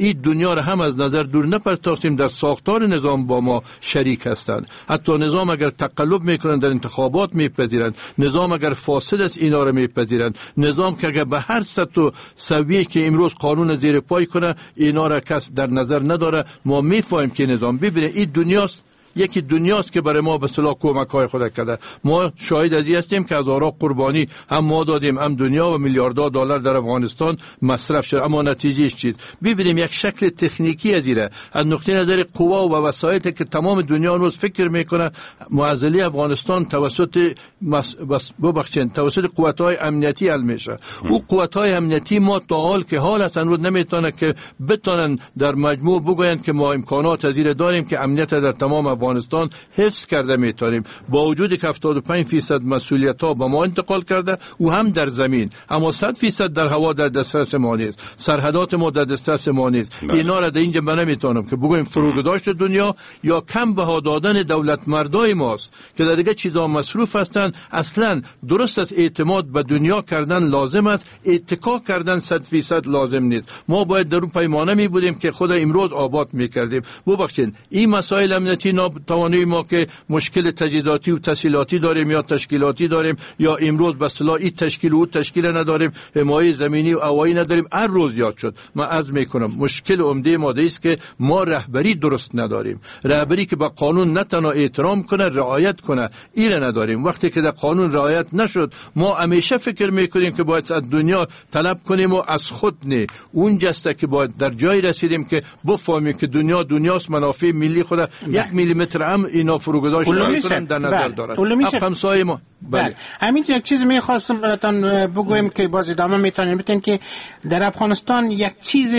این دنیا را هم از نظر دور نپرتاختیم، در ساختار نظام با ما شریک هستند. حتی نظام اگر تقلب میکنند در انتخابات میپذیرند، نظام اگر فاسد است اینا را میپذیرند، نظام که اگر به هر سطح و سویه که امروز قانون زیر پای کنه اینا را کس در نظر نداره. ما میفهمیم که نظام ببینه این دنیاست، یکی دنیاست که برای ما به اصطلاح کمک‌های خود کرده. ما شاهد از این هستیم که هزارها قربانی هم ما دادیم، هم دنیا و میلیاردها دلار در افغانستان مصرف شد، اما نتیجهش چیز؟ ببینیم یک شکل تکنیکی از دیره از نقطه نظر قوا و وسایلی که تمام دنیا روز فکر میکنه معضله افغانستان توسط مس... بس... ببخشید توسط قوت‌های امنیتی حل میشه. او قوت‌های امنیتی ما تا حال که حال هستن روز نمیتونه که بتونن در مجموع بگویند که ما امکانات از دیره داریم که امنیت در تمام افغانستان حفظ کرده میتونیم، با وجودی که هفتاد و پنج درصد مسئولیت ها به ما انتقال کرده و هم در زمین، اما صد درصد در هوا در دسترس ما نیست، سرحدات ما در دسترس ما نیست. اینا را در اینجا من نمیتونم که بگویم فروگذاشت دنیا یا کم بها دادن دولت مردای ماست که در دیگه چیزا مصروف هستند. اصلا درست است اعتماد به دنیا کردن لازم است، اتکا کردن صد درصد لازم نیست. ما باید در اون پیمانه می بودیم که خود امروز آباد میکردیم. ببخشید این مسائل امنیتی توانایی ما که مشکل تجهیزاتی و تسهیلاتی داریم یا تشکیلاتی داریم، یا امروز به اصطلاح این تشکیل و تشکیل نداریم، حمایت زمینی و هوایی نداریم، هر روز یاد شد. من عرض میکنم مشکل عمده ما است که ما رهبری درست نداریم، رهبری که به قانون نه تنها احترام کنه رعایت کنه این نداریم. وقتی که در قانون رعایت نشد ما همیشه فکر میکنیم که باید از دنیا طلب کنیم و از خود نه. اون جسته که باید در جای رسیدیم که بفهمیم که دنیا دنیاست، منافع ملی خود یک میلیمتر هم اینا فروگذاشت نمیتونن در نظر دارن. همسایه ما
بله. همین یک چیز میخواستم براتون بگویم که باز ادامه میتونیم بتین که در افغانستان یک چیز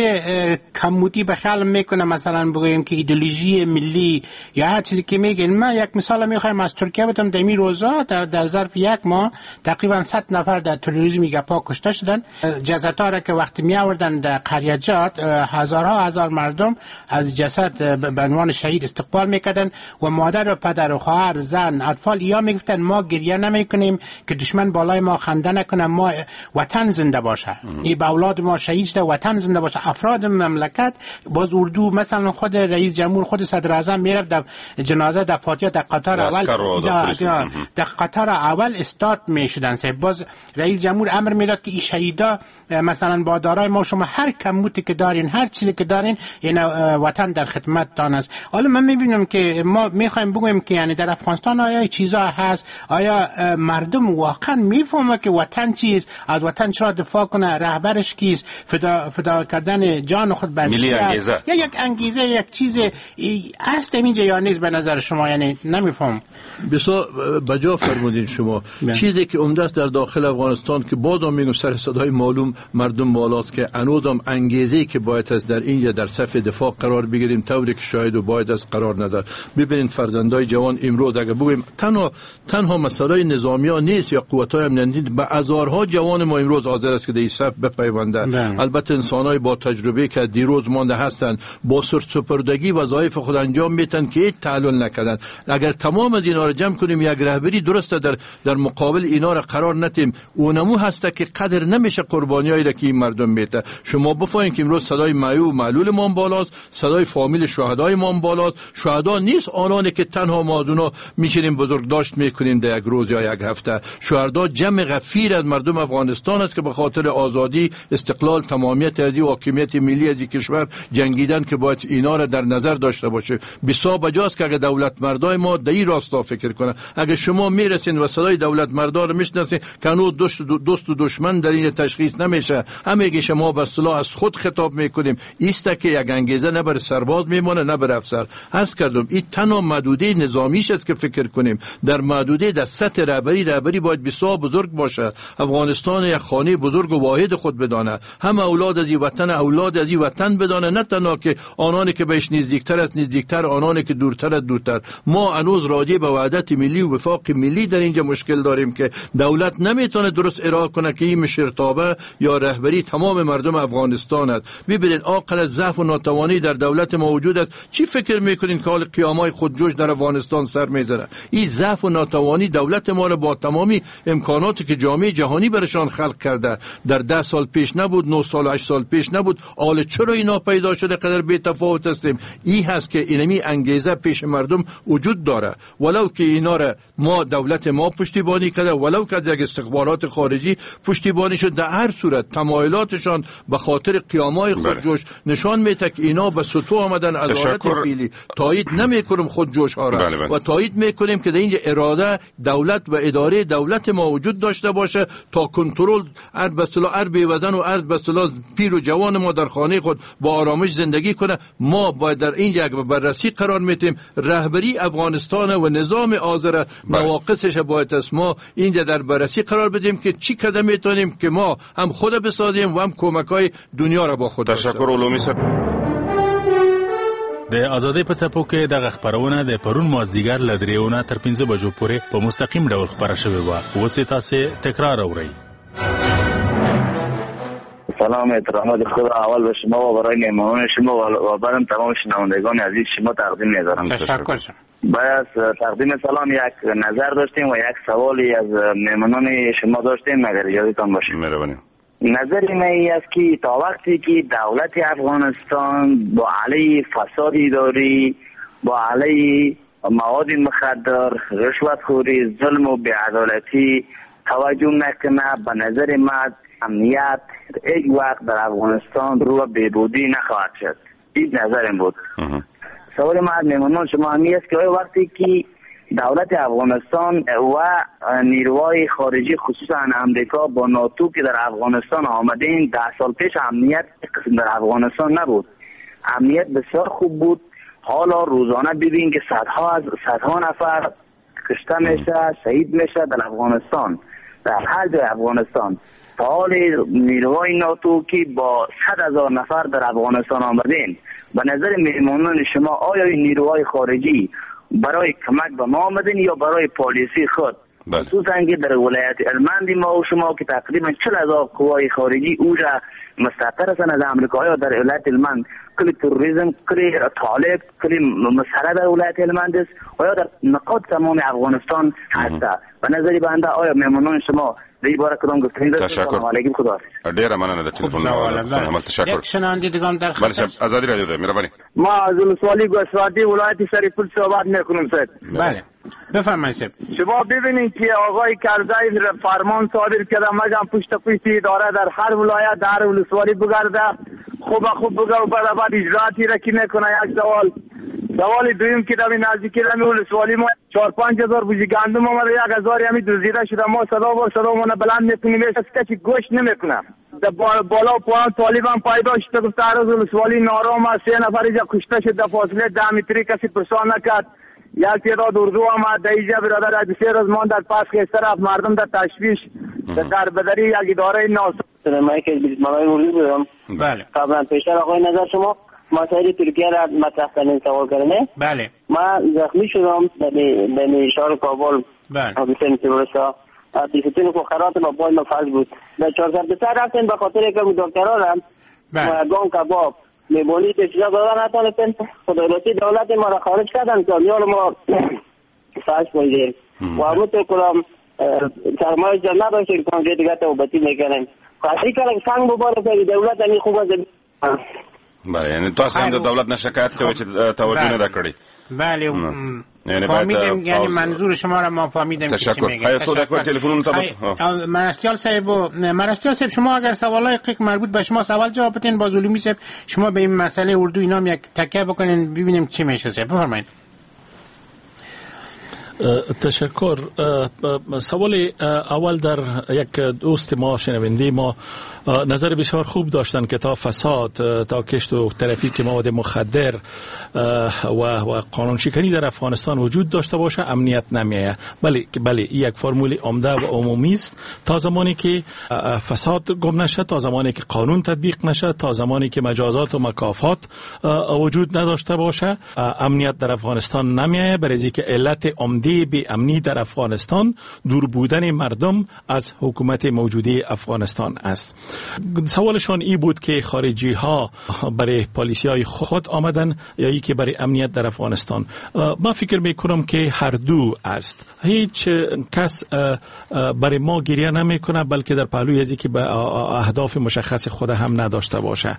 کمودی به خیال میکنه، مثلا بگویم که ایدئولوژی ملی یا هر چیزی که میگن. من یک مثال میخوایم از ترکیه بتم. در این روزا در در ظرف یک ماه تقریبا صد نفر در تروریسم گپا کشته شدن. جسدها را که وقتی می آوردن در قریچات هزارها هزار مردم از جسد به عنوان شهید استقبال میکردن و مادر و پدر و خواهر زن اطفال یا میگفتن ما گریه نمیکنیم که دشمن بالای ما خنده نکنه، ما وطن زنده باشه، این به اولاد ما شهید شده، وطن زنده باشه. افراد مملکت باز اردو مثلا خود رئیس جمهور خود صدر اعظم میرفت در جنازه در فاتحه در قطار اول در, در قطار اول استاد میشدن. باز رئیس جمهور امر میداد که این شهیدا مثلا با دارای ما شما هر کمبودی که دارین هر چیزی که دارین این وطن در خدمت تان است. حالا من میبینم که ما میخوایم بگویم که یعنی در افغانستان آیا چیزا هست، آیا مردم واقعا میفهمه که وطن چیست، از وطن چرا دفاع کنه، رهبرش کیست، فدا فدا کردن جان خود بر
ملی انگیزه
یا یک انگیزه یک چیز است اینجا یا نیست به نظر شما؟ یعنی نمیفهم.
بسیار بجا فرمودین شما. چیزی که عمده است در داخل افغانستان که بازم میگم سر صدای معلوم مردم بالاست که هنوزم انگیزه‌ای که باید است در اینجا در صف دفاع قرار بگیریم طوری که شاید و باید است قرار نداره. ببینید فرزندای جوان امروز اگر بگویم تنها تنها مسئله نظامیان نیست یا قوت‌های امنیتی، به هزارها جوان ما امروز حاضر است که در این صف بپیونده. البته انسانای با تجربه که دیروز مانده هستند با سرسپردگی وظایف خود انجام میدن که هیچ تعلل نکردن. اگر تمام از اینا را جمع کنیم یک رهبری درست در در مقابل اینا را قرار ندیم، اونمو هست که قدر نمیشه قربانیایی را که این مردم میده. شما بفهمید که امروز صدای معیوب معلول ما بالاست، صدای فامیل شهدای ما بالاست. شهدا نیست آنانی که تنها ما اونا میشینیم بزرگداشت میکنیم در یک روز یا یک هفته. شهدا جمع غفیر از مردم افغانستان است که به خاطر آزادی، استقلال، تمامیت ارضی و حاکمیت ملی از کشور جنگیدن که باید اینا را در نظر داشته باشه. بسیار بجاست که اگه دولت مردای ما در این راستا فکر کنه. اگه شما میرسین و صدای دولت مردا رو میشناسین که هنوز دوست دوست و دشمن در این تشخیص نمیشه، همه که شما به اصطلاح از خود خطاب میکنیم، ایست که یک انگیزه نه بر سرباز میمونه نه بر افسر. عرض کردم این تنها محدوده نظامیش است که فکر کنیم. در محدوده در سطح رهبری رهبری باید بسیار بزرگ باشه. افغانستان یک خانه بزرگ و واحد خود بدانه، هم اولاد از این وطن اولاد از این وطن بدانه، نه تنها که آنانی که بهش نزدیکتر است نزدیکتر، آنانی که دورتر است دورتر. ما هنوز راجع به وحدت ملی و وفاق ملی در اینجا مشکل داریم که دولت نمیتونه درست ارائه کنه که این مشرتابه یا رهبری تمام مردم افغانستان است. ببینید عاقل ضعف و ناتوانی در دولت موجود است. چی فکر میکنین که حال قیامت آدمای خودجوش در افغانستان سر میزنه. این ضعف و ناتوانی دولت ما را با تمامی امکاناتی که جامعه جهانی برشان خلق کرده در ده سال پیش نبود، نه سال هشت سال پیش نبود. حالا چرا اینا پیدا شده قدر بی تفاوت هستیم؟ این هست که اینمی انگیزه پیش مردم وجود داره، ولو که اینا را ما دولت ما پشتیبانی کرده، ولو که از یک استخبارات خارجی پشتیبانی شد. در هر صورت تمایلاتشان به خاطر قیامای خودجوش نشان میده که اینا به سطو آمدن. از حالت فعلی تایید نمیکنم خودجوش ها را و تایید میکنیم که در اینجا اراده دولت و اداره دولت ما وجود داشته باشه تا کنترل ارد به اصطلاح ارد بیوزن و ارد به اصطلاح پیر و جوان ما در خانه خود با آرامش زندگی کنه. ما باید در اینجا یک بررسی قرار میتیم. رهبری افغانستان و نظام آذر نواقصش باید است ما اینجا در بررسی قرار بدیم که چی قدم میتونیم که ما هم خود بسازیم و هم کمکای دنیا را با خود داشته باشیم.
تشکر علومی صاحب.
د ازادۍ په څپو کې دغه خپرونه د پرون مازدیګر له درېونه تر پنځه بجو پورې په مستقیم ډول خپره شوې وه. اوس یې تاسې تکرار اورئ.
سلام احترامات خدا اول به شما و برای مهمانان شما و بعدم تمام شنوندگان عزیز شما تقدیم می‌دارم.
تشکر.
باید تقدیم سلام یک نظر داشتیم و یک سوالی از مهمانان شما داشتیم اگر اجازهتان باشه.
مهربانی.
نظر من این است که تا وقتی که دولت افغانستان با علیه فساد اداری، با علیه مواد مخدر، رشوتخوری، ظلم و بی‌عدالتی توجه نکنه، به نظر من امنیت یک وقت در افغانستان رو بهبودی نخواهد شد. این نظرم بود. سوال من از مهمانان شما همی است که وقتی که دولت افغانستان و نیروهای خارجی خصوصا امریکا با ناتو که در افغانستان آمدین، ده سال پیش امنیت در افغانستان نبود. امنیت بسیار خوب بود. حالا روزانه ببین که صدها از صدها نفر کشته میشه، شهید میشه در افغانستان، در هر جای افغانستان. تا حال نیروهای ناتو که با صد هزار نفر در افغانستان آمدین، به نظر مهمانان شما آیا این نیروهای خارجی برای کمک به ما آمدن یا برای پالیسی خود؟ خصوصا که در ولایت هلمند ما و شما که تقریبا چهل هزار قوای خارجی اونجا مستقر هستند از امریکایی در ولایت هلمند. کلی تروریسم، کلی طالب، کلی مسئله در ولایت هلمند است و یا در نقاط تمام افغانستان هست. به نظر بنده آیا مهمانان شما در این باره کدام گفتگو داشتید؟
تشکر.
علیکم خدا.
ډیره مننه د ټلیفون عمل. تشکر.
یک شنونده دیگه هم در
بله صاحب آزادی رادیو ده. مهربانی.
ما از ولسوالی گوسفندی ولایت شریف‌پور صحبت میکنم صاحب.
بله بفرمایید صاحب.
شما ببینید که آقای کرزی فرمان صادر کرده مگم پشت پشت اداره در هر ولایت در ولسوالی بگرده، خوب خوب بگه و بعد بعد اجراعاتی را کی میکنه. یک سوال. سوال دویم که در نزدیکی رمی ولسوالی ما چهار پنج هزار بوجی گندم آمده، یک هزار همی دزدیده شده. ما صدا بار صدا منو بلند میکنیم کسی گوش نمیکنه. در بالا و پایان طالب هم پیدا شده گفته هر روز ولسوالی نارام است، سه نفر اینجا کشته شد در فاصله ده متری، کسی پرسان نکرد. یک تعداد اردو آمد در اینجا برادر از سه روز مان در پس خیسته رفت، مردم در تشویش در بدری یک اداره ناسا. من که ملای اردو بودم.
بله.
قبلا پیشتر آقای نظر شما مسائل ترکیه را مطرح کردن سوال کردن.
بله.
من زخمی شدم در در شهر کابل.
بله.
حادثه تروریستا. دیفتون فقرات با پای مفاز بود. در چهارصد بسر رفتن به خاطر که دکترها رم.
بله.
گام کباب. میبونی که چیزا دادن نتانستن. خدایلوسی دولت ما را خارج کردن که میال ما ساش بایدیم. و همون تو کلام سرمایه جمع نداشتیم که همجای دیگه توبتی میکنیم. خاطری که سنگ بباره که دولت همی خوب از
بله یعنی تاسو هم د دولت نه شکایت کوئ چې توجه نه ده کړې.
بله فهمیدم، یعنی منظور شما را ما فهمیدم که چی میگه.
تشکر. خود یک تلفن
تا مرستیال صاحب مرستیال صاحب شما اگر سوالای که مربوط به شما سوال جواب بدین با علومی صاحب شما به این مسئله اردو اینا یک تکیه بکنین ببینیم چی میشه. صاحب بفرمایید.
تشکر. سوال اول در یک دوست ما شنونده ما نظر بسیار خوب داشتن که تا فساد، تا کشت و ترافیک مواد مخدر و و قانون شکنی در افغانستان وجود داشته باشه امنیت نمیایه. بله بله یک فرمول عمده و عمومی است. تا زمانی که فساد گم نشه، تا زمانی که قانون تطبیق نشه، تا زمانی که مجازات و مکافات وجود نداشته باشه امنیت در افغانستان نمیایه. برای که علت عمده بی امنی در افغانستان دور بودن مردم از حکومت موجوده افغانستان است.
سوالشان ای بود که خارجی ها برای پالیسی های خود آمدن یا ای که برای امنیت در افغانستان. من فکر میکنم که هر دو است. هیچ کس برای ما گریه نمیکنه، بلکه در پهلوی ازی که به اهداف مشخص خود هم نداشته باشه.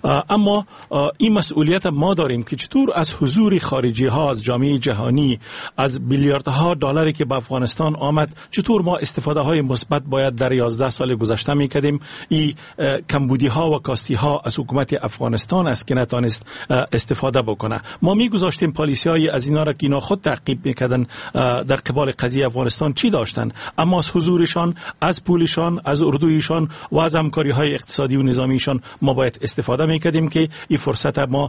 اما این مسئولیت ما داریم که چطور از حضور خارجی ها از جامعه جهانی، از میلیاردها دلاری که به افغانستان آمد، چطور ما استفاده های مثبت باید در یازده سال گذشته میکردیم. این کمبودی ها و کاستی ها از حکومت افغانستان است که نتانست استفاده بکنه. ما میگذاشتیم پالیسی های از اینا را که اینا خود تعقیب میکردن در قبال قضیه افغانستان چی داشتن، اما از حضورشان، از پولشان، از اردویشان و از همکاری های اقتصادی و نظامیشان ما باید استفاده میکردیم که این فرصت ما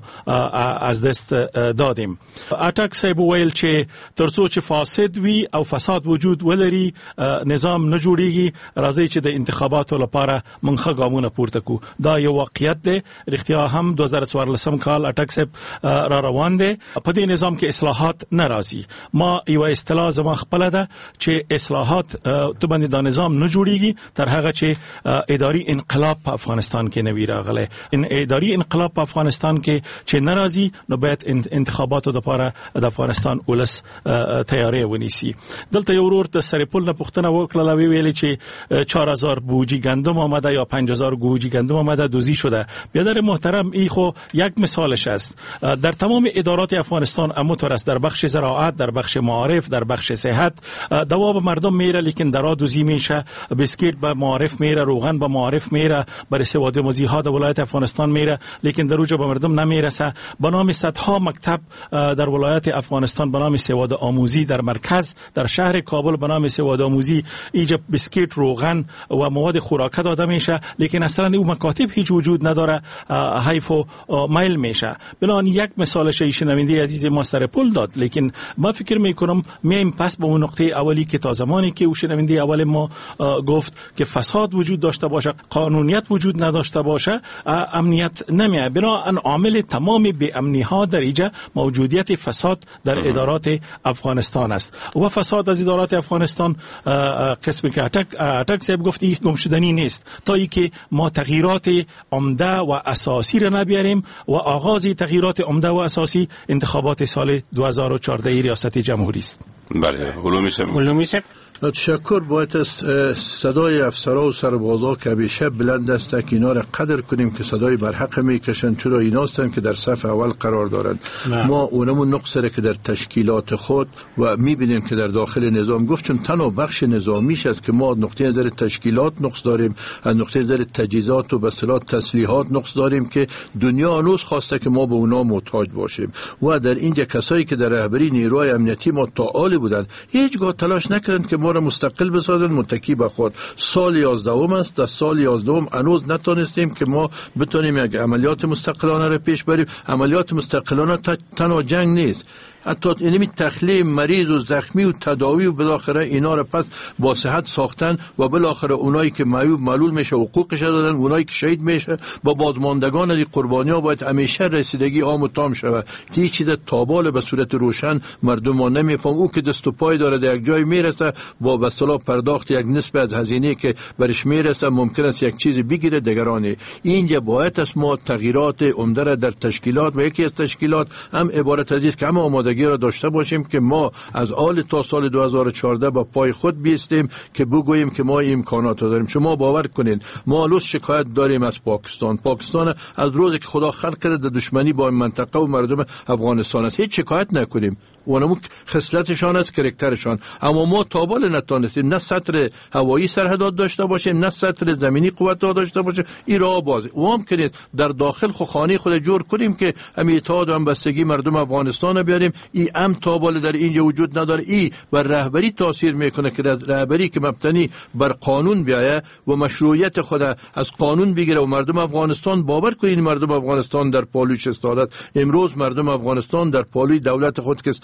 از دست دادیم. اټک صاحب ویل چې ترڅو چې فاسد وي او فساد وجود ولري نظام نه جوړیږي، راځي چې د انتخاباتو لپاره منخه ګامونه پورته کو. دا یو واقعیت دی. رښتیا هم دو هزار څوارلسم کال اټک صاحب را روان دی. په دې نظام کې اصلاحات نه راځي. ما یو اصطلاح زما خپل ده چې اصلاحات تو باندې دا نظام نه جوړیږي تر هغه چې اداري انقلاب په افغانستان کې نوی راغلی. ان اداري انقلاب په افغانستان کې چې ناراضي نو باید انتخاباتو لپاره د افغانستان ولس تیاری ونیسي. دلته یو ورور د سرپل نه پوښتنه وکړه، وی ویل چې چهار هزار بوجی گندم آمده یا پنج هزار بوجی گندم آمده دوزی شده. بیادر محترم، ای خو یک مثالش است. در تمام ادارات افغانستان اموتور است، در بخش زراعت، در بخش معارف، در بخش صحت دوا به مردم میره، لیکن درا دوزی میشه. بسکیت به معارف میره، روغن به معارف میره، برای سواد آموزی ها در ولایت افغانستان میره، لیکن در اوجا به مردم نمیرسه. به نام صدها مکتب در ولایت افغانستان به نام سواد آموزی در مرکز، در شهر کابل به نام سواد آموزی ایجا بسکیت، روغن و مواد خوراکه داده میشه، لیکن اصلا این مکاتب هیچ وجود نداره، حیف و میل میشه. بنابراین یک مثالش شنونده عزیز ما سر پل داد، لیکن ما فکر میکنم میایم پس به اون نقطه اولی که تا زمانی که او شنونده اول ما گفت که فساد وجود داشته باشه، قانونیت وجود نداشته باشه، امنیت نمیاد. بنابراین عامل تمام بی امنی ها در اینجا موجودیت فساد در ادارات افغانستان است. و فساد از ادارات افغانستان قسمی که اټک اټک صاحب گفت این گمشدنی نیست تا ای که ما تغییرات عمده و اساسی را نبیاریم و آغاز تغییرات عمده و اساسی انتخابات سال دو هزار و چهارده ریاست جمهوری است.
بله، علومی صاحب.
علومی صاحب
تشکر. باید از صدای افسرها و سربازها که همیشه بلند است که اینا را قدر کنیم که صدای برحق میکشن، چرا اینا هستند که در صف اول قرار دارند. ما اونمون نقص را که در تشکیلات خود و میبینیم که در داخل نظام گفت، چون تنها بخش نظامیش است که ما نقطه نظر تشکیلات نقص داریم، از نقطه نظر تجهیزات و به اصطلاح تسلیحات نقص داریم که دنیا هنوز خواسته که ما به اونا محتاج باشیم. و در اینجا کسایی که در رهبری نیروهای امنیتی ما تعالی بودند هیچگاه تلاش نکردند که ما را مستقل بسازن، متکی به خود. سال یازدهم است، در سال یازدهم هنوز نتونستیم که ما بتونیم یک عملیات مستقلانه را پیش بریم. عملیات مستقلانه تنها جنگ نیست، حتی اینمی تخلیه مریض و زخمی و تداوی و بالاخره اینا را پس با صحت ساختن و بالاخره اونایی که معیوب معلول میشه حقوقش دادن، اونایی که شهید میشه با بازماندگان از قربانی ها باید همیشه رسیدگی عام و تام شود. هیچ چیز تابال به صورت روشن مردم ما نمیفهم. او که دست و پای داره در یک جای میرسه با به اصطلاح پرداخت یک نسبت از هزینه که برش میرسه ممکن است یک چیز بگیره دگرانی. اینجا باید است ما تغییرات عمده را در تشکیلات و یکی از تشکیلات هم عبارت از است که همه آماده را داشته باشیم که ما از آل تا سال دو هزار و چهارده با پای خود بیستیم که بگوییم که ما امکانات داریم. شما باور کنید ما لوس شکایت داریم از پاکستان. پاکستان از روزی که خدا خلق کرده دشمنی با منطقه و مردم افغانستان است. هیچ شکایت نکنیم، اونمو خصلتشان است، کرکترشان. اما ما تابال نتانستیم نه سطر هوایی سرحدات داشته باشیم نه سطر زمینی قوت داشته باشیم. این راه باز و هم کنید در داخل خو خانه خود جور کنیم که همین اتحاد و همبستگی مردم افغانستان بیاریم. این ام تابال در اینجا وجود نداره. این بر رهبری تاثیر میکنه که رهبری که مبتنی بر قانون بیایه و مشروعیت خود از قانون بگیره و مردم افغانستان باور کنید مردم افغانستان در پالوش استادت. امروز مردم افغانستان در پالوی دولت خود که استاد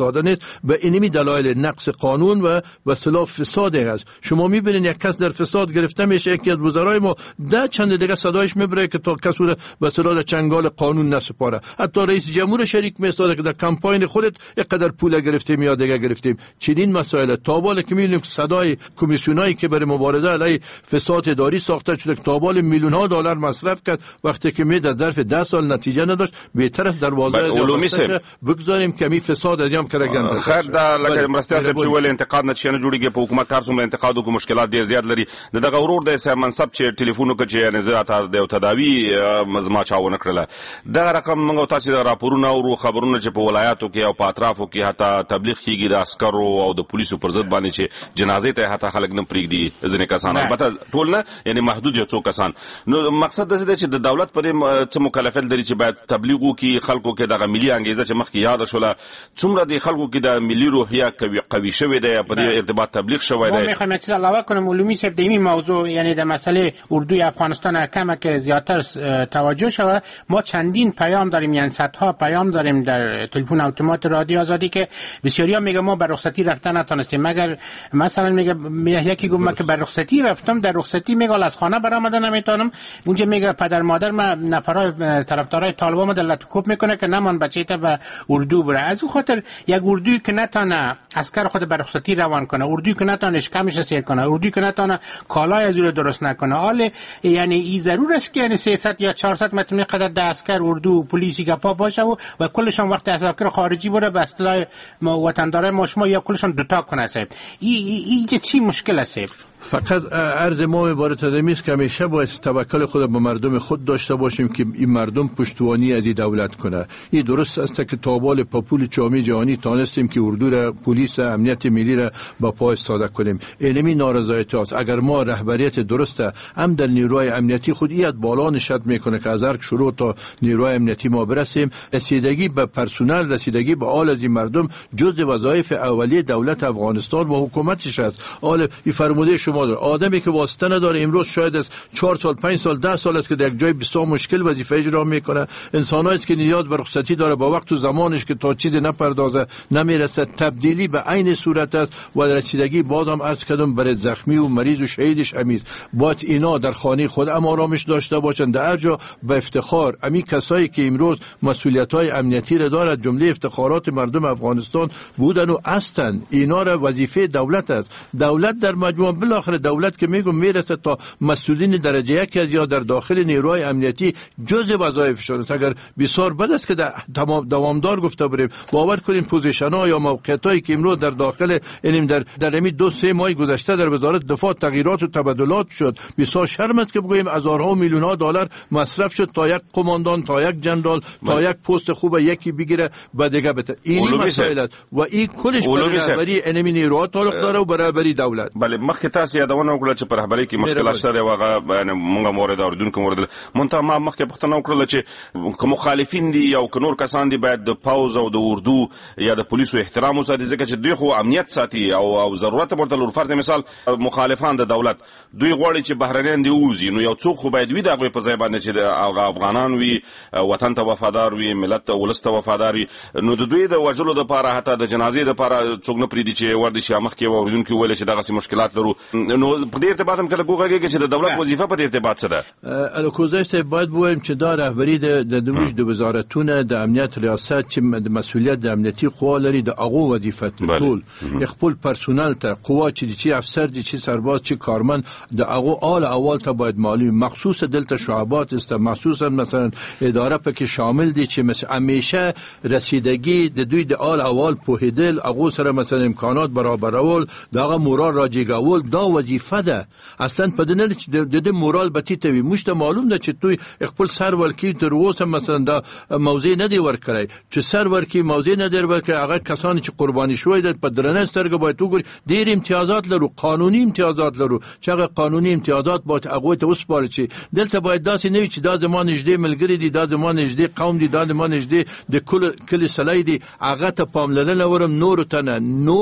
ساده نیست. به اینمی دلایل نقص قانون و به اصطلاح فساد است. شما میبینید یک کس در فساد گرفته میشه، یکی از وزرای ما ده چند دیگه صدایش میبره که تا کس رو به اصطلاح چنگال قانون نسپاره. حتی رئیس جمهور شریک میسازه که در کمپاین خودت اینقدر پول گرفتیم یا دیگه گرفتیم. چنین مسائل تا بالا که میبینیم صدای کمیسیونایی که برای مبارزه علیه فساد اداری ساخته شده تا بالا میلیون ها دلار مصرف کرد، وقتی که می در ظرف ده سال نتیجه نداشت، بهتر است دروازه بگذاریم که می فساد از یم کرگند.
خیر دا لکه مرستیا صاحب چې ول انتقاد نتیجه نه جوړیږي په حکومت کار څومره انتقاد او مشکلات ډیر زیات لري. دغه ورور د سر منصب چې ټلیفون وکړي چې نظارت د تداوی مزما چاونه کړله. دغه رقم موږ تاسو د راپورونو او خبرونو چې په ولایاتو کې او په اطرافو کې حتی تبلیغ کیږي د عسکرو او د پولیسو پر ضد باندې چې جنازې ته حتی خلک نه پریږدي ځینې کسان، البته ټول نه، یعنی محدود یو څو کسان. نو مقصد د دې چې د دولت پر څه مکلفیت لري چې باید تبلیغ وکړي خلکو کې دغه ملي انګیزه چې مخکې یاد شوله څومره د خلکو کې د ملي روحیه قوي قوي شوې ده په دې ارتباط تبلیغ شوی ده.
ما میخوایم چیز علاوه کنم علومی صاحب د این موضوع، یعنی در مسئله اردوی افغانستان کم که زیادتر توجه شود. ما چندین پیام داریم، یعنی صدها پیام داریم در تلفن اتومات رادیو آزادی که بسیاریا میگه ما بر رخصتی رفتن نتونستیم. مگر مثلا میگه یکی گفت من که بر رخصتی رفتم، در رخصتی میگه از خانه برآمدن نمیتونم. اونجا میگه پدر مادر ما نفرای طرفدارای طالبان ما دلت کوب میکنه که نمان بچه‌ت به اردو بره. از اون خاطر یک اردویی که نتونه عسکر خود بر رخصتی روان کنه، اردویی که نتونه اشکمش سیر کنه، اردویی که نتونه کالای از رو درست نکنه، حال یعنی این ضرور است که یعنی سیصد یا چهارصد متر قدر د عسکر اردو پلیسی گپا باشه و, و کلشون وقت عسکر خارجی بره به اصطلاح وطندارای ما شما یا کلشون دوتا کنه. صاحب این اینجا چی مشکل است؟
فقط عرض ما عبارت از این است که همیشه باید توکل خود به مردم خود داشته باشیم که این مردم پشتوانی از این دولت کنه. این درست است که تابال پاپول جامعه جهانی تانستیم که اردو را، پلیس، امنیت ملی را با پای ساده کنیم. اینمی نارضایتی است. اگر ما رهبریت درسته هم در نیروهای امنیتی خود ایت بالا نشد میکنه که از هر شروع تا نیروهای امنیتی ما برسیم، رسیدگی به پرسنل، رسیدگی به آل از این مردم جزء وظایف اولیه دولت افغانستان و حکومتش است. آل این فرموده شما داره. آدمی که واسطه نداره امروز شاید از چهار سال، پنج سال، ده سال است که در یک جای بسیار مشکل وظیفه اجرا میکنه. انسانایی است که نیاز به رخصتی داره با وقت و زمانش که تا چیزی نپردازه نمیرسه. تبدیلی به عین صورت است و رسیدگی بازم عرض کردم برای زخمی و مریض و شهیدش امید. باید اینا در خانه خود هم آرامش داشته باشند. در هر جا به افتخار امی کسایی که امروز مسئولیت‌های امنیتی را دارند، جمله افتخارات مردم افغانستان بودن و هستند، اینا را وظیفه دولت است. دولت در مجموع بالاخره دولت که میگم میرسه تا مسئولین درجه یک از یا در داخل نیروهای امنیتی جزء وظایفشون است. اگر بسیار بد است که تمام دوامدار گفته بریم، باور کنین پوزیشن‌ها یا موقعیتایی که امروز در داخل اینیم در در همین دو سه ماه گذشته در وزارت دفاع تغییرات و تبدلات شد. بسیار شرم است که بگوییم هزارها و میلیون ها دلار مصرف شد تا یک قماندان، تا یک جنرال، تا یک پست خوب یکی بگیره و دیگه بده. این مسائل است و این کلش برابری انمی نیروها تعلق داره و برابری دولت.
بله مخکې تاسو یادونه وکړه چې پر رهبری کې مشکلات شته واغه موږ مورد اوریدونکو مورد مونته ما مخکې پښتنه وکړه چې کوم مخالفین دي او کنور کسان دي باید د پاوز او د اردو یا د پولیسو احترام وساتي، ځکه چې دوی خو امنیت ساتي او او ضرورت ورته لور. فرض مثال مخالفان د دولت دوی غواړي چې بهرنیان دی وځي، نو یو څوک خو باید وي دغه په ځای باندې چې افغانان وي، وطن ته وفادار وي، ملت ته ولست وفادار وي. نو د دوی د وژلو د لپاره حتی د جنازې د لپاره څوک نه پریدي چې ور دي شي مخکې اوریدونکو ویل چې دغه مشکلات لرو. نو په دې ارتباط هم کله ګوګه چې د دولت وظیفه په دې ارتباط څه ده؟
الکوزایته باید بوایم چې دا رهبری د دوج د وزارتونه د امنیت ریاست چې مسئولیت د امنیتي قوا لري د هغه وظیفه ټول خپل پرسونل ته قوا چې چې افسر دي چې سرباز چې کارمند د هغه آل اول ته باید معلوم مخصوص دلته شعبات است، مخصوصا مثلا اداره پکې شامل دي چې مثلا همیشه رسیدگی د دوی د آل اول په هدل هغه سره مثلا امکانات برابرول دغه مورال راجیګول دا وظیفه ده. اصلا په دنه چې د دې مورال به تی وي مشته معلوم ده چې توي خپل سر ورکی تر اوسه مثلا دا موضوع نه دی ورکړی چې سر ورکی موضوع نه دی ورکړی. هغه کسان چې قرباني شوی د په درنه سترګه باید وګوري ډیر امتیازات لرو، قانوني امتیازات لرو چې هغه قانوني امتیازات باید هغه ته وسپارل شي. دلته باید داسې نه وي چې دا زمون نږدې ملګری دي، دا زمون نږدې قوم دي، دا زمون نږدې د کل کلی سلای دي، هغه ته پاملرنه ورم نور ته نه نور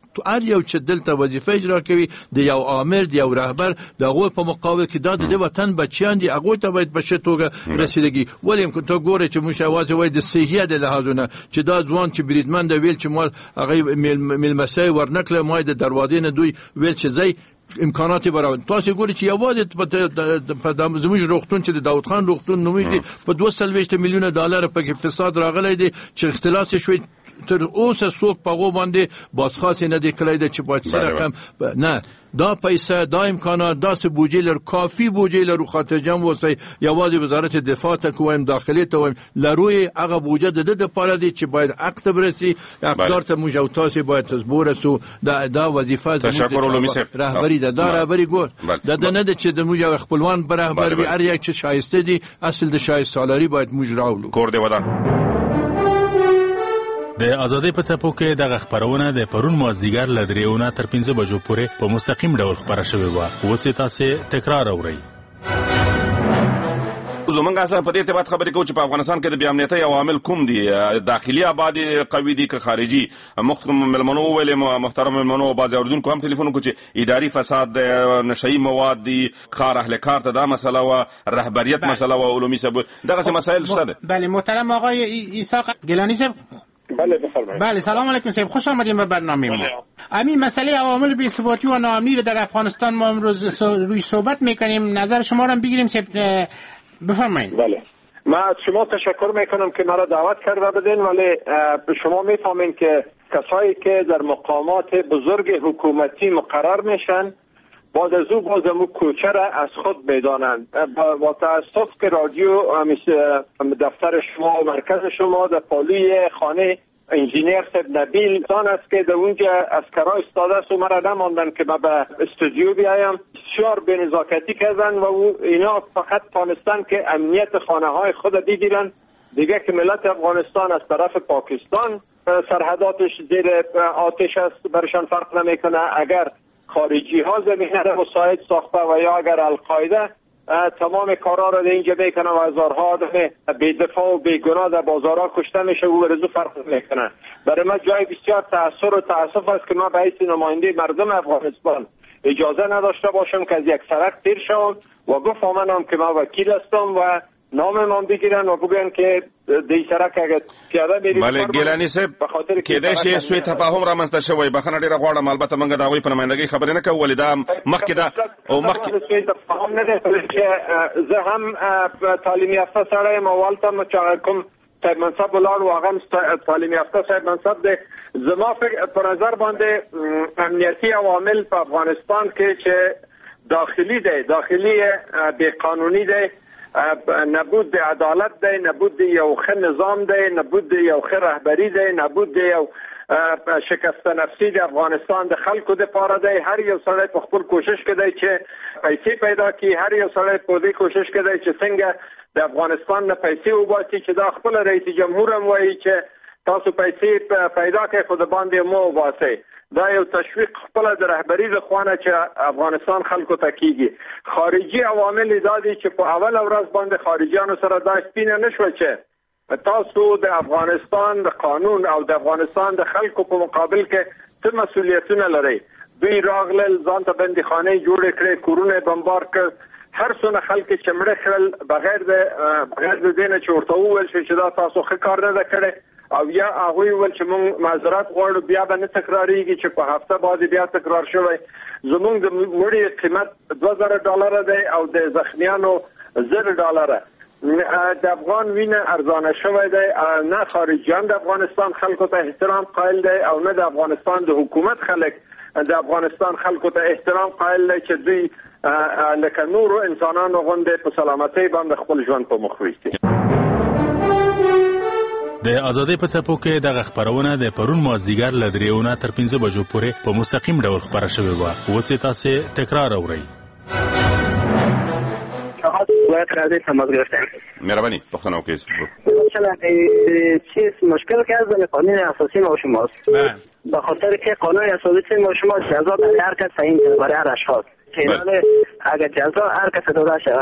تو هر یو چې دلته وظیفه اجرا کوي د یو آمر د یو رهبر د هغوی په مقابل کې دا د وطن بچیان دي هغوی ته باید په ښه توګه رسیدګي ولې ته ګورې چې موږ یوازې وایو د صحیح د لحاظونه چې دا ځوان چې بریدمن د ویل چې ما هغه میلمستیا ورنکله ما د دروازې نه دوی ویل چې زی امکانات برابر تاسو ګورئ چې یوازې په زموږ روغتون چې د داود خان روغتون نومېږي په دوه سلويشت میلیونه ډالر په فساد راغلی دی چې اختلاس شوی تر اوسه څوک په هغو باندې بازخواست نه دی کړی دی چې باید څه رقم نه دا پیسه دا امکانات داسې بودجه لرو کافي بودجه لرو خاطر جمع وسی یوازې وزارت دفاع ته کویم داخلي ته وایم لروی هغه بودجه د د لپاره دی چې باید عقد برسي اقدار ته موږ او تاسو باید تصبور سو دا دا وظیفه زموږ رهبری ده دا رهبری ګور دا نه ده چې د موږ خپلوان بر رهبر وي هر یک چې شایسته دي اصل د شایسته سالاری باید موږ راولو
کور دی ودان
د ازادۍ په څپو کې دغه خبرونه د پرون مازدیګر له درېونه تر پنځه بجو پورې په مستقیم ډول خبره شوې وه اوس یې تاسې تکرار اورئ
زمونږ اصلا په دې ارتباط خبرې کوو چې په افغانستان کې د بې امنیتۍ عوامل کوم دي داخلي آباد قوي دي که خارجي مخکې مېلمنو وویلې محترم مېلمنو او بعضې اورېدونکو هم ټلیفون وکړو چې اداري فساد دی نشهیي مواد دي کار اهل کار ته دا مسله وه رهبریت مسله وه علومي صاحب دغسې مسایل شته ده
بله محترم آقای اسحاق گیلانی صاحب
بله بفرمایید.
بله سلام علیکم صاحب خوش آمدید به برنامه ما. همین مسئله عوامل بی‌ثباتی و ناامنی در افغانستان ما امروز روی صحبت میکنیم نظر شما رو بگیریم صاحب بفرمایید.
بله من از شما تشکر میکنم که مرا دعوت کرده بدین ولی شما میفهمین که کسایی که در مقامات بزرگ حکومتی مقرر میشن بعد از او باز امو کوچه را از خود میدانند. با تاسف که رادیو دفتر شما و مرکز شما در پالوی خانه انجینیر صاحب نبیل دان است که در اونجا اسکرها استاده است و مرا نماندن که من به استودیو بیایم بسیار بنزاکتی کردن و اینا فقط تانستن که امنیت خانه های خود بگیرن دیگه که ملت افغانستان از طرف پاکستان سرحداتش زیر آتش است برشان فرق نمیکنه. اگر خارجی ها زمینه را مساعد ساخته و یا اگر القاعده تمام کارا را اینجا میکنه و هزارها آدم بی‌دفاع و بیگناه در بازارها کشته میشه و رزو فرق میکنه. برای من جای بسیار تأثیر و تأسف است که من به حیث نماینده مردم افغانستان اجازه نداشته باشم که از یک سرک تیر شوم و بفهمم که من وکیل هستم و نام من بگیرن و بگن که دی سرک اگه پیاده میریم.
بله گیلانی صاحب کېدای شي سوء تفاهم رامنځته شوی بخښنه ډېره غواړم البته موږ د هغوی په نمایندګۍ خبرې نه کوو ولې دا مخکې دا او مخکې
سوء تفاهم نه دی چې زه هم تعلیم یافته سړی یم او هلته چې کوم صاحب منصب ولاړ و هغه تعلیم یافته صاحب منصب دی. زما په نظر باندې امنیتي عوامل په افغانستان کې چې داخلي دی داخلي بې قانوني دی نبود عدالت دی نبود یو ښه نظام دی نبود یو ښه رهبری دی نبود یو شکست نفسی د افغانستان د خلکو د پاره دی. هر یو سړی په خپل کوشش کوي چې پیسې پیدا کړي هر یو سړی په دې کوشش کوي چې څنګه د افغانستان نه پیسې وباسي چې دا خپل رئیس جمهور هم وایي چې تاسو پیسې پیدا کړئ خو د باندې مو وباسئ. دا یو تشویق خپل د رهبری د خوانه چې افغانستان خلکو ته کیږي. خارجي عوامل دا دي چې په اول ورځ باندې خارجيانو سره دا سپینه نشو چې تاسو د افغانستان د قانون او د افغانستان د خلکو په مقابل کې څه مسؤلیتونه لري. دوی راغلل ځان ته بندیخانه جوړ کړې کورونه بمبار کړ هر څونه خلک چې مړه کړل بغیر د بغیر د دینه چې ورته وویل شي چې دا تاسو ښه کار نه کړی او یا هغه ول چې موږ معذرت غواړو بیا به نه تکراریږي چې په هفته بعد بیا تکرار شوی. زموږ د مړي قیمت دوه زره ډالر دی او د زخمیانو زر ډالر. د افغان وینه ارزانه شوی دی. نه خارجیان د افغانستان خلکو ته احترام قائل دی او نه د افغانستان د حکومت خلک د افغانستان خلکو ته احترام قائل دی چې دوی لکه نورو انسانانو غوندې په سلامتۍ باندې خپل ژوند په مخ ویستي.
د ازادۍ په څپو کې دغه خبرونه د پرون مازدیګر له درېونه تر پنځه بجو پورې په مستقیم ډول خبره شوې وه اوس یې تاسې تکرار اورئ.
باید راځي تماس گرفتن
مهربانی پختنه وکړئ.
مثلا چیز مشکل که از قانون اساسی ما و شماست به خاطر که قانون اساسی ما و شما جزا برای هر کس تعیین کرده برای هر اشخاص که اگر جزا هر کس داده شود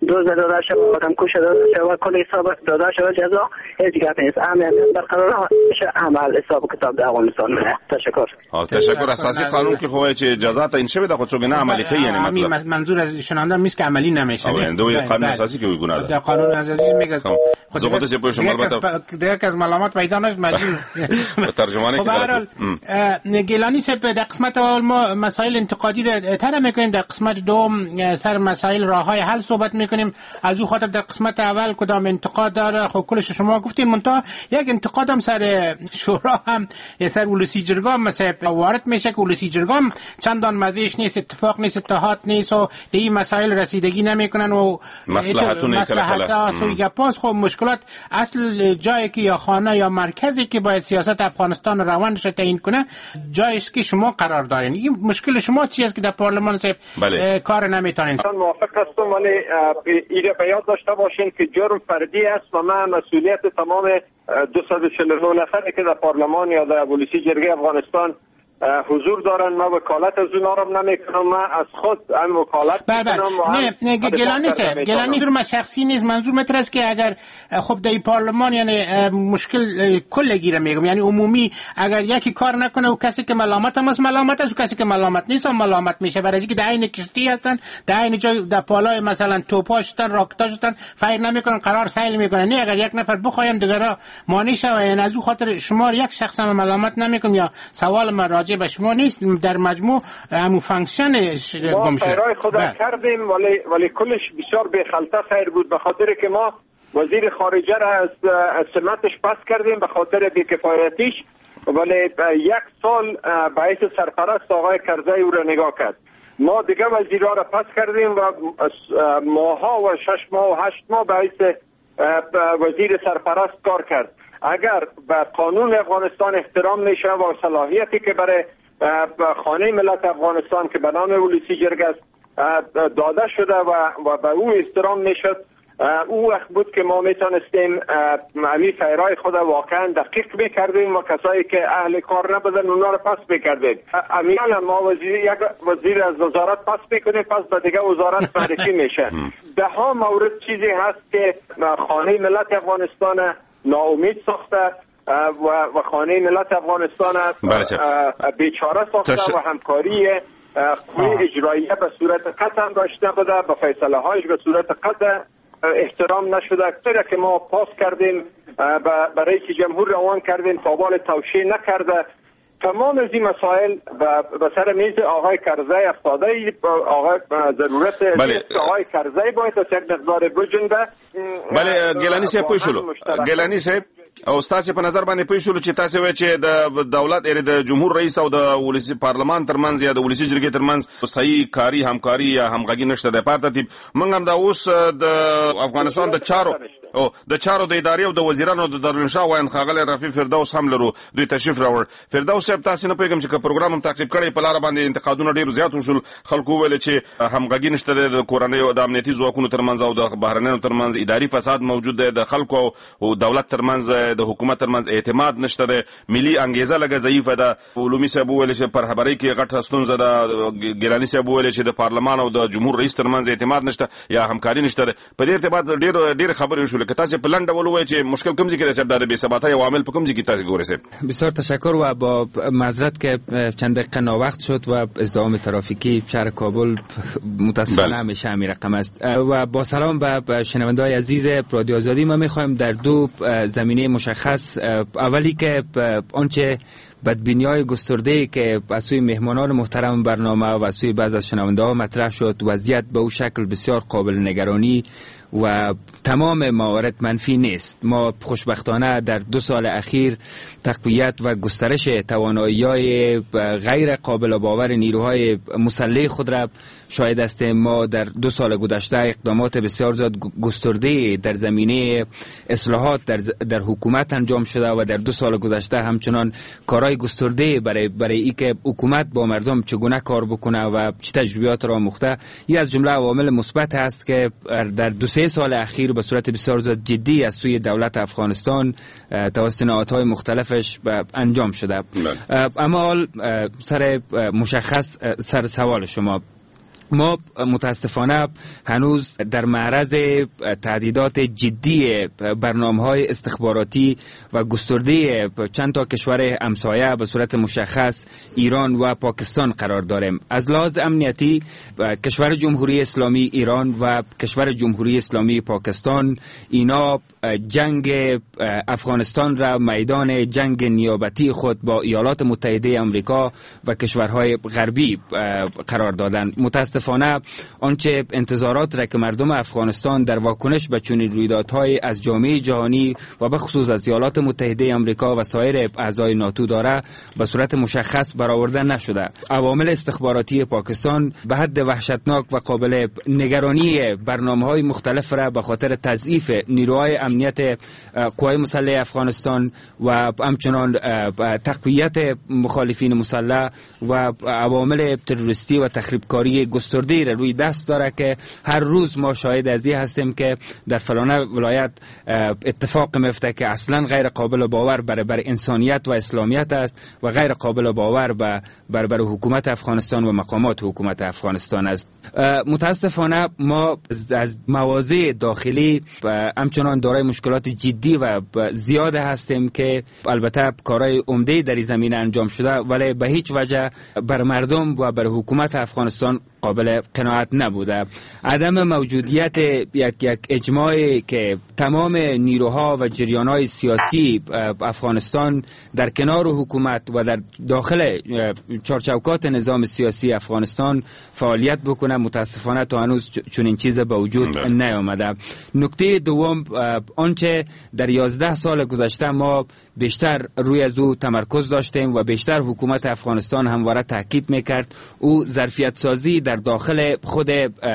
دوز داده شود، آدم کش داده شود، کل حساب داده شود، جزا هیچ گپ نیست. امنیت برقرار شه، عمل حساب کتاب در افغانستان نه. تشکر.
ها تشکر. اساسی قانون که خواه چه جزا تعیین شوه ده خود چون نه عملی خیلی یعنی مطلب
منظور از شنونده میست که عملی نمیشه.
آره دو قانون اساسی که گناه داره.
قانون اساسی میگه
خود چه پوش البته
دیگه از معلومات پیدا نشد مجبور
ترجمانی که
برای گیلانی صاحب در قسمت اول ما مسائل انتقادی را طرح میکنیم، در قسمت دوم سر مسائل راههای حل صحبت میکنیم. از او خاطر در قسمت اول کدام انتقاد داره خب کلش شما گفتیم، منتها یک انتقاد هم سر شورا هم سر ولسی جرگه مثلا وارد میشه که ولسی جرگه چندان مزیش نیست، اتفاق نیست، اتحاد نیست و این مسائل رسیدگی نمیکنن و
مصلحتونه
مصلحت سوی گپاس. خب مشکلات اصل جایی که یا خانه یا مرکزی که باید سیاست افغانستان روندش تعیین کنه جاییست که شما قرار دارین. این مشکل شما چی است که در پارلمان صاحب
بله.
کار نمیتونین؟ من موافق هستم، ولی ایره به یاد داشته باشین که جرم فردی است و من مسئولیت تمام دویست و چهل و نه نفری که در پارلمان یا در ولسی جرگه افغانستان حضور دارن، ما وکالت از اونا رو نمیکنم، من از خود هم وکالت میکنم.
نه نه گلانی صاحب، گلانی منظور من شخصی نیست، منظور متر است که اگر خب در پارلمان یعنی مشکل کلگی رو میگم، یعنی عمومی اگر یکی کار نکنه و کسی که ملامت هم است ملامت است و کسی که ملامت نیست هم ملامت میشه، برای اینکه در عین کشتی هستن، در عین جای در پالای مثلا توپاشتن راکتاشتن فایر نمیکنن، قرار سیل میکنن. نه اگر یک نفر بخوایم دیگه مانع شه، یعنی از اون خاطر شما یک شخص هم ملامت نمیکنم یا سوال من راجع به شما نیست، در مجموع همون فانکشن گم شد.
ما خود کردیم ولی ولی کلش بسیار به خلطه خیر بود، به خاطر که ما وزیر خارجه را از سمتش پس کردیم به خاطر بی‌کفایتیش، ولی یک سال باعث سرپرست آقای کرزی او را نگاه کرد. ما دیگه وزیرها را پس کردیم و ماها و شش ماه و هشت ماه باعث وزیر سرپرست کار کرد. اگر به قانون افغانستان احترام میشه و صلاحیتی که برای خانه ملت افغانستان که به نام ولسی جرگه است داده شده و و به او احترام میشد، او وقت بود که ما میتونستیم امی فیرای خود واقعا دقیق میکردیم و کسایی که اهل کار نبودن اونا رو پس میکردیم. امیال ما وزیر یک وزیر از وزارت پس میکنیم، پس به دیگه وزارت معرفی میشه. ده ها مورد چیزی هست که خانه ملت افغانستان ناامید ساخته و و خانه ملت افغانستان بیچاره ساخته تش... و همکاری قوه اجراییه به صورت قطع داشته بوده، به فیصله هایش به صورت قطع احترام نشده. اکثر که ما پاس کردیم به رئیس جمهور روان کردیم، قابل توشیح نکرده. تمام از این مسائل به سر میز آقای کرزی افتاده. آقای ضرورت
بله.
آقای کرزی باید از یک مقدار بجنبه.
بله گیلانی صاحب پوه شلو گیلانی صاحب او تاسو په نظر باندې پوه شو چې تاسو وایي چې د دولت اره د جمهور رئیس او د ولسی پارلمان ترمنځ یا د ولسی جرګې ترمنځ صحیح کاری همکاري یا همغږي نشته د پاره ترتیب موږ هم دا اوس د افغانستان د چارو او د چارو د ادارې او د وزیرانو د دارالانشا وایي خاغله رفیع فردوس هم لرو دوی تشریف راوړ. فردوس صاحب تاسو نه پیغام چې پروګرام هم تعقیب کړی په لار باندې انتقادونه ډیر زیات وشول، خلکو ویل چې همغږي نشته د کورنۍ او د امنیتي ځواکونو ترمنځ او د بهرنیانو ترمنځ اداري فساد موجود دی، د خلکو او دولت ترمنځ د حکومت ترمنځ اعتماد نشته ده، ملي انګیزه لګه ضعیفه ده. علومي صاحب ویل چې پر خبري کې غټه ستونزه ده، ګیلانی صاحب ویل چې د پارلمان او د جمهور رئیس ترمنځ اعتماد نشته یا همکاري نشته ده. په دې ارتباط ډیر ډیر خبرې شول که تاسو په لنډه ولوي چې مشکل کوم ځای کې صاحب د بې ثباتۍ او عامل په کوم ځای کې تاسو ګورئ صاحب؟
بسیار تشکر و با معذرت که چند دقیقه ناوقت شد و ازدحام ترافیکی شهر کابل متاسفانه همیشه همین رقم است. و با سلام به شنونده‌های عزیز رادیو آزادی، ما می‌خوایم در دو زمینه مشخص، اولی که آنچه بدبینی‌های گسترده که از سوی مهمانان محترم برنامه و از سوی بعض از شنونده‌ها مطرح شد، وضعیت به او شکل بسیار قابل نگرانی و تمام موارد منفی نیست. ما خوشبختانه در دو سال اخیر تقویت و گسترش توانایی‌های غیر قابل باور نیروهای مسلح خود را شاهد هستیم. ما در دو سال گذشته اقدامات بسیار زیاد گسترده در زمینه اصلاحات در, در حکومت انجام شده و در دو سال گذشته همچنان کارهای گسترده برای برای اینکه حکومت با مردم چگونه کار بکنه و چه تجربیات را آموخته. این از جمله عوامل مثبت است که در دو سه سال اخیر به صورت بسیار زیاد جدی از سوی دولت افغانستان توسط نهادهای مختلفش انجام شده. اما سر مشخص سر سوال شما، ما متاسفانه هنوز در معرض تهدیدات جدی برنامه‌های استخباراتی و گسترده چند تا کشور همسایه به صورت مشخص ایران و پاکستان قرار داریم. از لحاظ امنیتی کشور جمهوری اسلامی ایران و کشور جمهوری اسلامی پاکستان اینا جنگ افغانستان را میدان جنگ نیابتی خود با ایالات متحده آمریکا و کشورهای غربی قرار دادند. متاسفانه آنچه انتظارات را که مردم افغانستان در واکنش به چنین رویدادهای از جامعه جهانی و به خصوص از ایالات متحده آمریکا و سایر اعضای ناتو داره به صورت مشخص برآورده نشده. عوامل استخباراتی پاکستان به حد وحشتناک و قابل نگرانی برنامه‌های مختلف را به خاطر تضعیف نیروهای امنیت قوای مسلح افغانستان و همچنان تقویت مخالفین مسلح و عوامل تروریستی و تخریبکاری گسترده را روی دست داره که هر روز ما شاهد از این هستیم که در فلانه ولایت اتفاق میفته که اصلا غیر قابل باور بر بر انسانیت و اسلامیت است و غیر قابل باور بر بر, بر حکومت افغانستان و مقامات حکومت افغانستان است. متاسفانه ما از مواضع داخلی همچنان دارای مشکلات جدی و زیاد هستیم که البته کارهای عمده در این زمینه انجام شده ولی به هیچ وجه بر مردم و بر حکومت افغانستان قابل قناعت نبوده. عدم موجودیت یک یک اجماعی که تمام نیروها و جریانهای سیاسی افغانستان در کنار حکومت و در داخل چارچوکات نظام سیاسی افغانستان فعالیت بکنه متاسفانه تا هنوز چنین چیز به وجود نیامده. نکته دوم آنچه در یازده سال گذشته ما بیشتر روی از او تمرکز داشتیم و بیشتر حکومت افغانستان همواره تاکید میکرد او ظرفیت سازی در داخل خود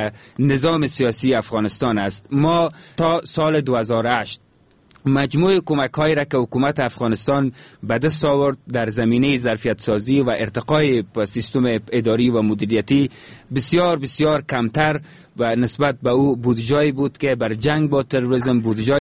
نظام سیاسی افغانستان است. ما تا سال دو هزار و هشت مجموع کمک هایی را که حکومت افغانستان به دست آورد در زمینه ظرفیت سازی و ارتقای سیستم اداری و مدیریتی بسیار بسیار کمتر و نسبت به او بودجه‌ای بود که بر جنگ با تروریسم بودجه